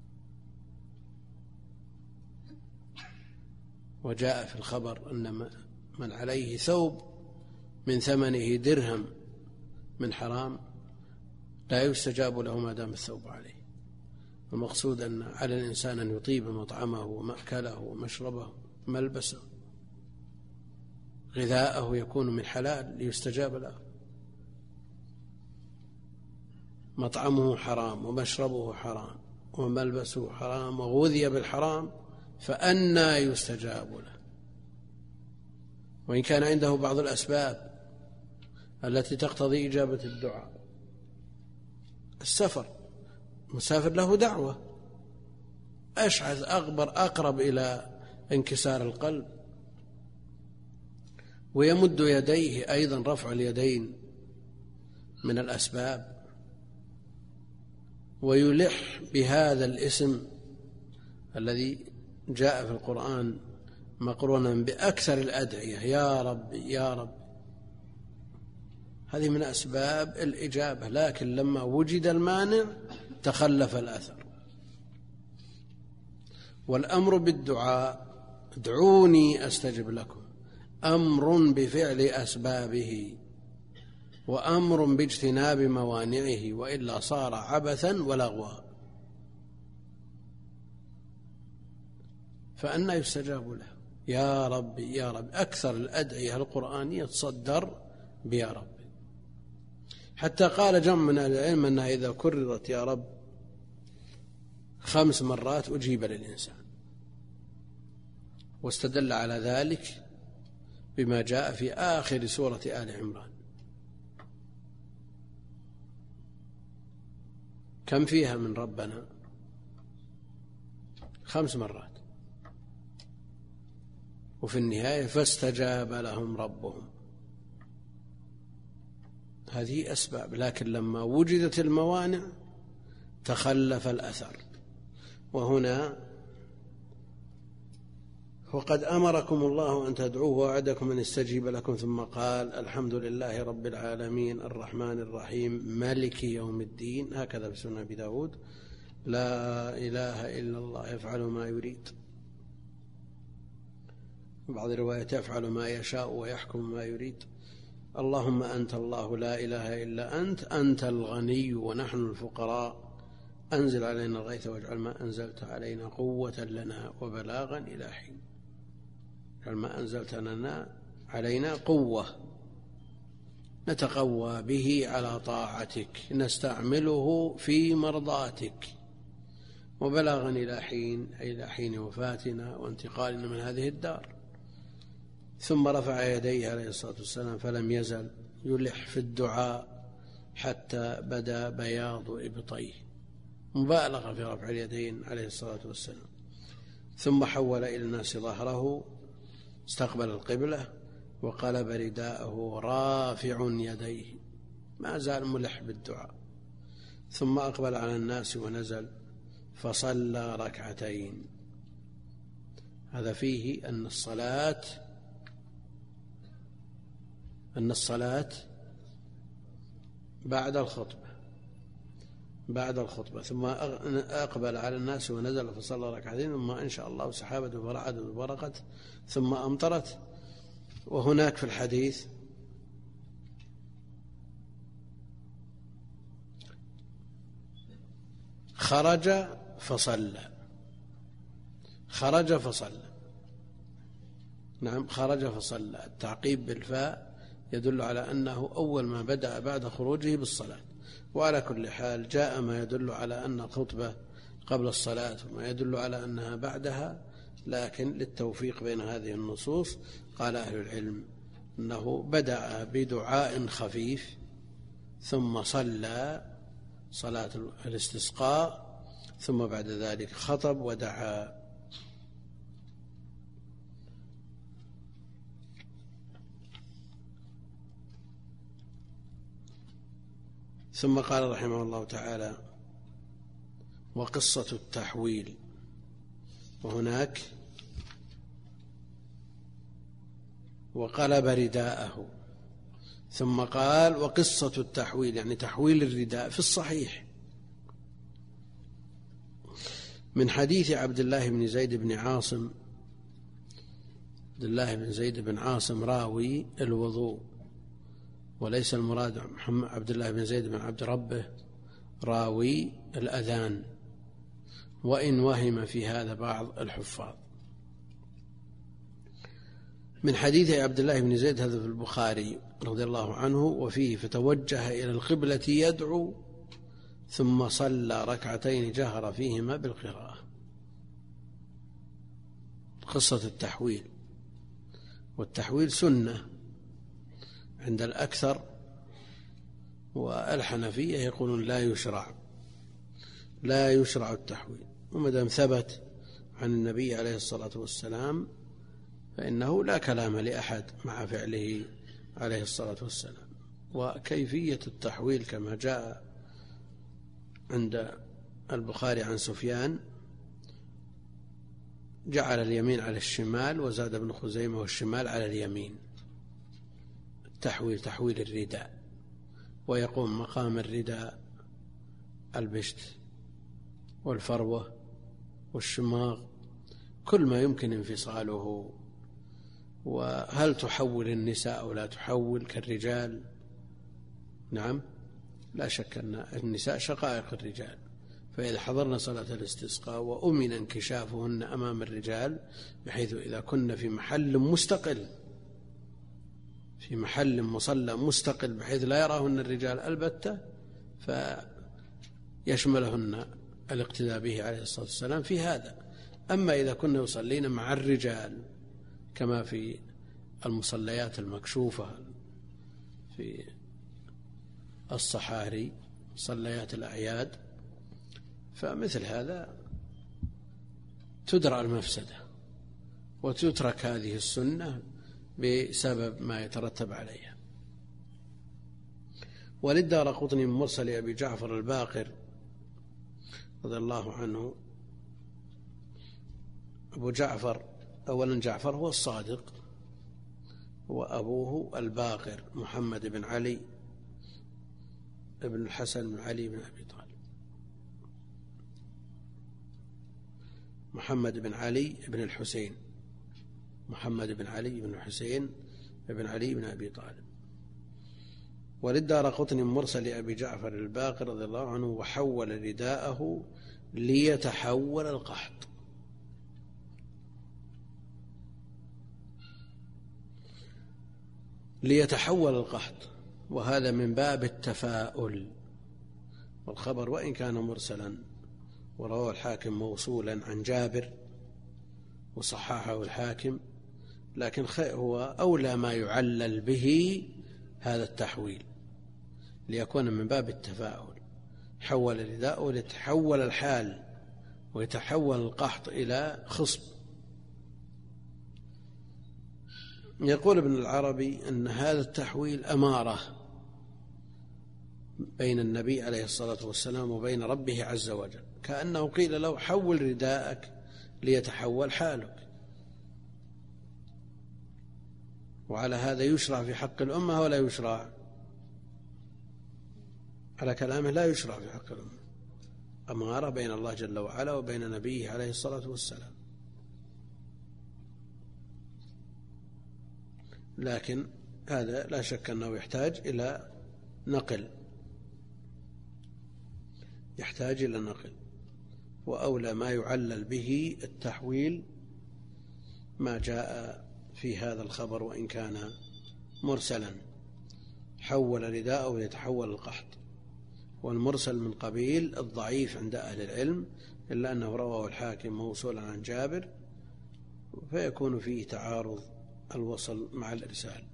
وجاء في الخبر أن من عليه ثوب من ثمنه درهم من حرام لا يستجاب له ما دام الثوب عليه. المقصود أن على الإنسان أن يطيب مطعمه ومأكله ومشربه ملبسه، غذاءه يكون من حلال ليستجاب له. مطعمه حرام ومشربه حرام وملبسه حرام وغذي بالحرام، فأنى يستجاب له؟ وإن كان عنده بعض الأسباب التي تقتضي إجابة الدعاء. السفر، مسافر له دعوة، أشعث أغبر أقرب إلى انكسار القلب، ويمد يديه أيضا، رفع اليدين من الأسباب، ويلح بهذا الاسم الذي جاء في القرآن مقرونا بأكثر الأدعية: يا رب يا رب. هذه من أسباب الإجابة، لكن لما وجد المانع تخلف الأثر. والأمر بالدعاء ادعوني أستجب لكم أمر بفعل أسبابه وأمر باجتناب موانعه، وإلا صار عبثا ولغوا. فأنى يستجاب له؟ يا رب يا رب. أكثر الأدعية القرآنية تصدر بيا رب، حتى قال جمع من العلم أنها إذا كررت يا رب خمس مرات أجيب للإنسان، واستدل على ذلك بما جاء في آخر سورة آل عمران. كم فيها من ربنا؟ خمس مرات. وفي النهاية فاستجاب لهم ربهم. هذه أسباب، لكن لما وجدت الموانع تخلف الأثر. وهنا وقد أمركم الله أن تدعوه ووعدكم أن يستجيب لكم، ثم قال: الحمد لله رب العالمين الرحمن الرحيم مالك يوم الدين. هكذا في سنن أبي داود: لا إله إلا الله يفعل ما يريد. بعض الروايات: يفعل ما يشاء ويحكم ما يريد. اللهم أنت الله لا إله إلا أنت، أنت الغني ونحن الفقراء، أنزل علينا الغيث واجعل ما أنزلت علينا قوة لنا وبلاغا إلى حين. اجعل ما أنزلت لنا علينا قوة نتقوى به على طاعتك نستعمله في مرضاتك، وبلاغا إلى حين أي إلى حين وفاتنا وانتقالنا من هذه الدار. ثم رفع يديه عليه الصلاة والسلام فلم يزل يلح في الدعاء حتى بدا بياض إبطيه، مبالغة في رفع اليدين عليه الصلاة والسلام. ثم حول إلى الناس ظهره استقبل القبلة وقلب رداءه رافع يديه، ما زال ملح بالدعاء. ثم أقبل على الناس ونزل فصلى ركعتين. هذا فيه أن الصلاة أن الصلاة بعد الخطبة بعد الخطبة ثم أقبل على الناس ونزل فصلى ركعتين، ثم إن شاء الله سحابة فرعدت وبرقت ثم أمطرت. وهناك في الحديث خرج فصلى خرج فصلى نعم خرج فصلى. التعقيب بالفاء يدل على أنه أول ما بدأ بعد خروجه بالصلاة. وعلى كل حال جاء ما يدل على أن الخطبة قبل الصلاة وما يدل على أنها بعدها، لكن للتوفيق بين هذه النصوص قال أهل العلم أنه بدأ بدعاء خفيف ثم صلى صلاة الاستسقاء ثم بعد ذلك خطب ودعا. ثم قال رحمه الله تعالى: وقصة التحويل. وهناك وقلب رداءه، ثم قال وقصة التحويل يعني تحويل الرداء في الصحيح من حديث عبد الله بن زيد بن عاصم. عبد الله بن زيد بن عاصم راوي الوضوء، وليس المراد محمد عبد الله بن زيد بن عبد ربه راوي الأذان، وإن وهم في هذا بعض الحفاظ. من حديث عبد الله بن زيد هذا في البخاري رضي الله عنه، وفيه فتوجه إلى القبلة يدعو ثم صلى ركعتين جهر فيهما بالقراءة. قصة التحويل، والتحويل سنة عند الأكثر، والحنفية يقولون لا يشرع لا يشرع التحويل، ومدام ثبت عن النبي عليه الصلاة والسلام فإنه لا كلام لأحد مع فعله عليه الصلاة والسلام. وكيفية التحويل كما جاء عند البخاري عن سفيان: جعل اليمين على الشمال، وزاد ابن خزيمة والشمال على اليمين. التحويل تحويل الرداء، ويقوم مقام الرداء البشت والفروة والشماغ، كل ما يمكن انفصاله. وهل تحول النساء أو لا تحول كالرجال؟ نعم، لا شك أن النساء شقائق الرجال، فإذا حضرنا صلاة الاستسقاء وأمن انكشافهن أمام الرجال بحيث إذا كن في محل مستقل في محل مصلى مستقل بحيث لا يراهن الرجال البتة، فيشملهن الاقتداء به عليه الصلاة والسلام في هذا. أما إذا كنا يصلين مع الرجال كما في المصليات المكشوفة في الصحاري صليات الأعياد، فمثل هذا تدرى المفسدة وتترك هذه السنة بسبب ما يترتب عليها. وللدارقطني من مرسل أبي جعفر الباقر رضي الله عنه: أبو جعفر، أولا جعفر هو الصادق، وأبوه الباقر محمد بن علي ابن الحسن بن علي بن أبي طالب، محمد بن علي بن الحسين محمد بن علي بن الحسين بن علي بن أبي طالب. وللدارقطني مرسل أبي جعفر الباقر رضي الله عنه: وحول رداءه ليتحول القحط. ليتحول القحط، وهذا من باب التفاؤل. والخبر وإن كان مرسلا ورواه الحاكم موصولا عن جابر وصححه الحاكم، لكن هو أولى ما يعلل به هذا التحويل، ليكون من باب التفاؤل. حول رداءه ليتحول الحال ويتحول القحط إلى خصب. يقول ابن العربي أن هذا التحويل أمارة بين النبي عليه الصلاة والسلام وبين ربه عز وجل، كأنه قيل له: حول رداءك ليتحول حالك. وعلى هذا يشرع في حق الأمة ولا يشرع؟ على كلامه لا يشرع في حق الأمة، أمارة بين الله جل وعلا وبين نبيه عليه الصلاة والسلام. لكن هذا لا شك أنه يحتاج إلى نقل، يحتاج إلى نقل، وأولى ما يعلل به التحويل ما جاء في هذا الخبر وإن كان مرسلا: حول رداءه ليتحول القحط. والمرسل من قبيل الضعيف عند أهل العلم، إلا أنه رواه الحاكم موصولا عن جابر، فيكون فيه تعارض الوصل مع الإرسال.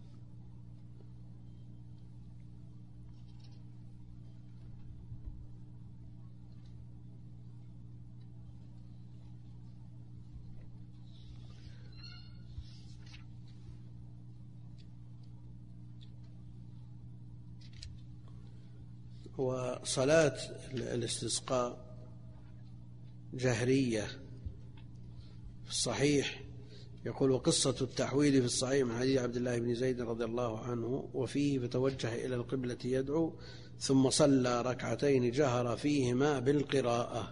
وصلاة الاستسقاء جهرية في الصحيح. يقول: وقصة التحويل في الصحيح من حديث عبد الله بن زيد رضي الله عنه وفيه: فتوجه إلى القبلة يدعو ثم صلى ركعتين جهر فيهما بالقراءة.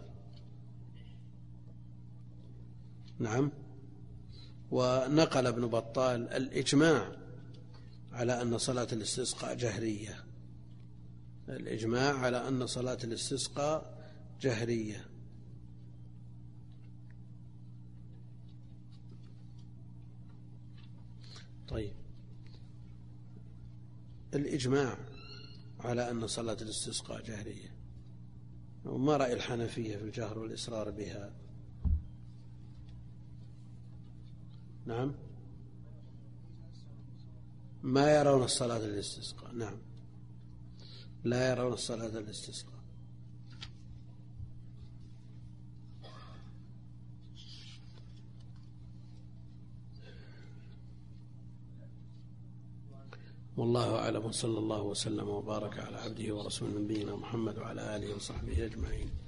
نعم. ونقل ابن بطال الإجماع على أن صلاة الاستسقاء جهرية، الإجماع على أن صلاة الاستسقاء جهرية. طيب، الإجماع على أن صلاة الاستسقاء جهرية، وما رأي الحنفية في الجهر والإصرار بها؟ نعم، ما يرون الصلاة للاستسقاء. نعم، لا يرون الصلاة للاستسقاء. والله أعلم، صلى الله وسلم وبارك على عبده ورسوله نبينا محمد وعلى آله وصحبه أجمعين.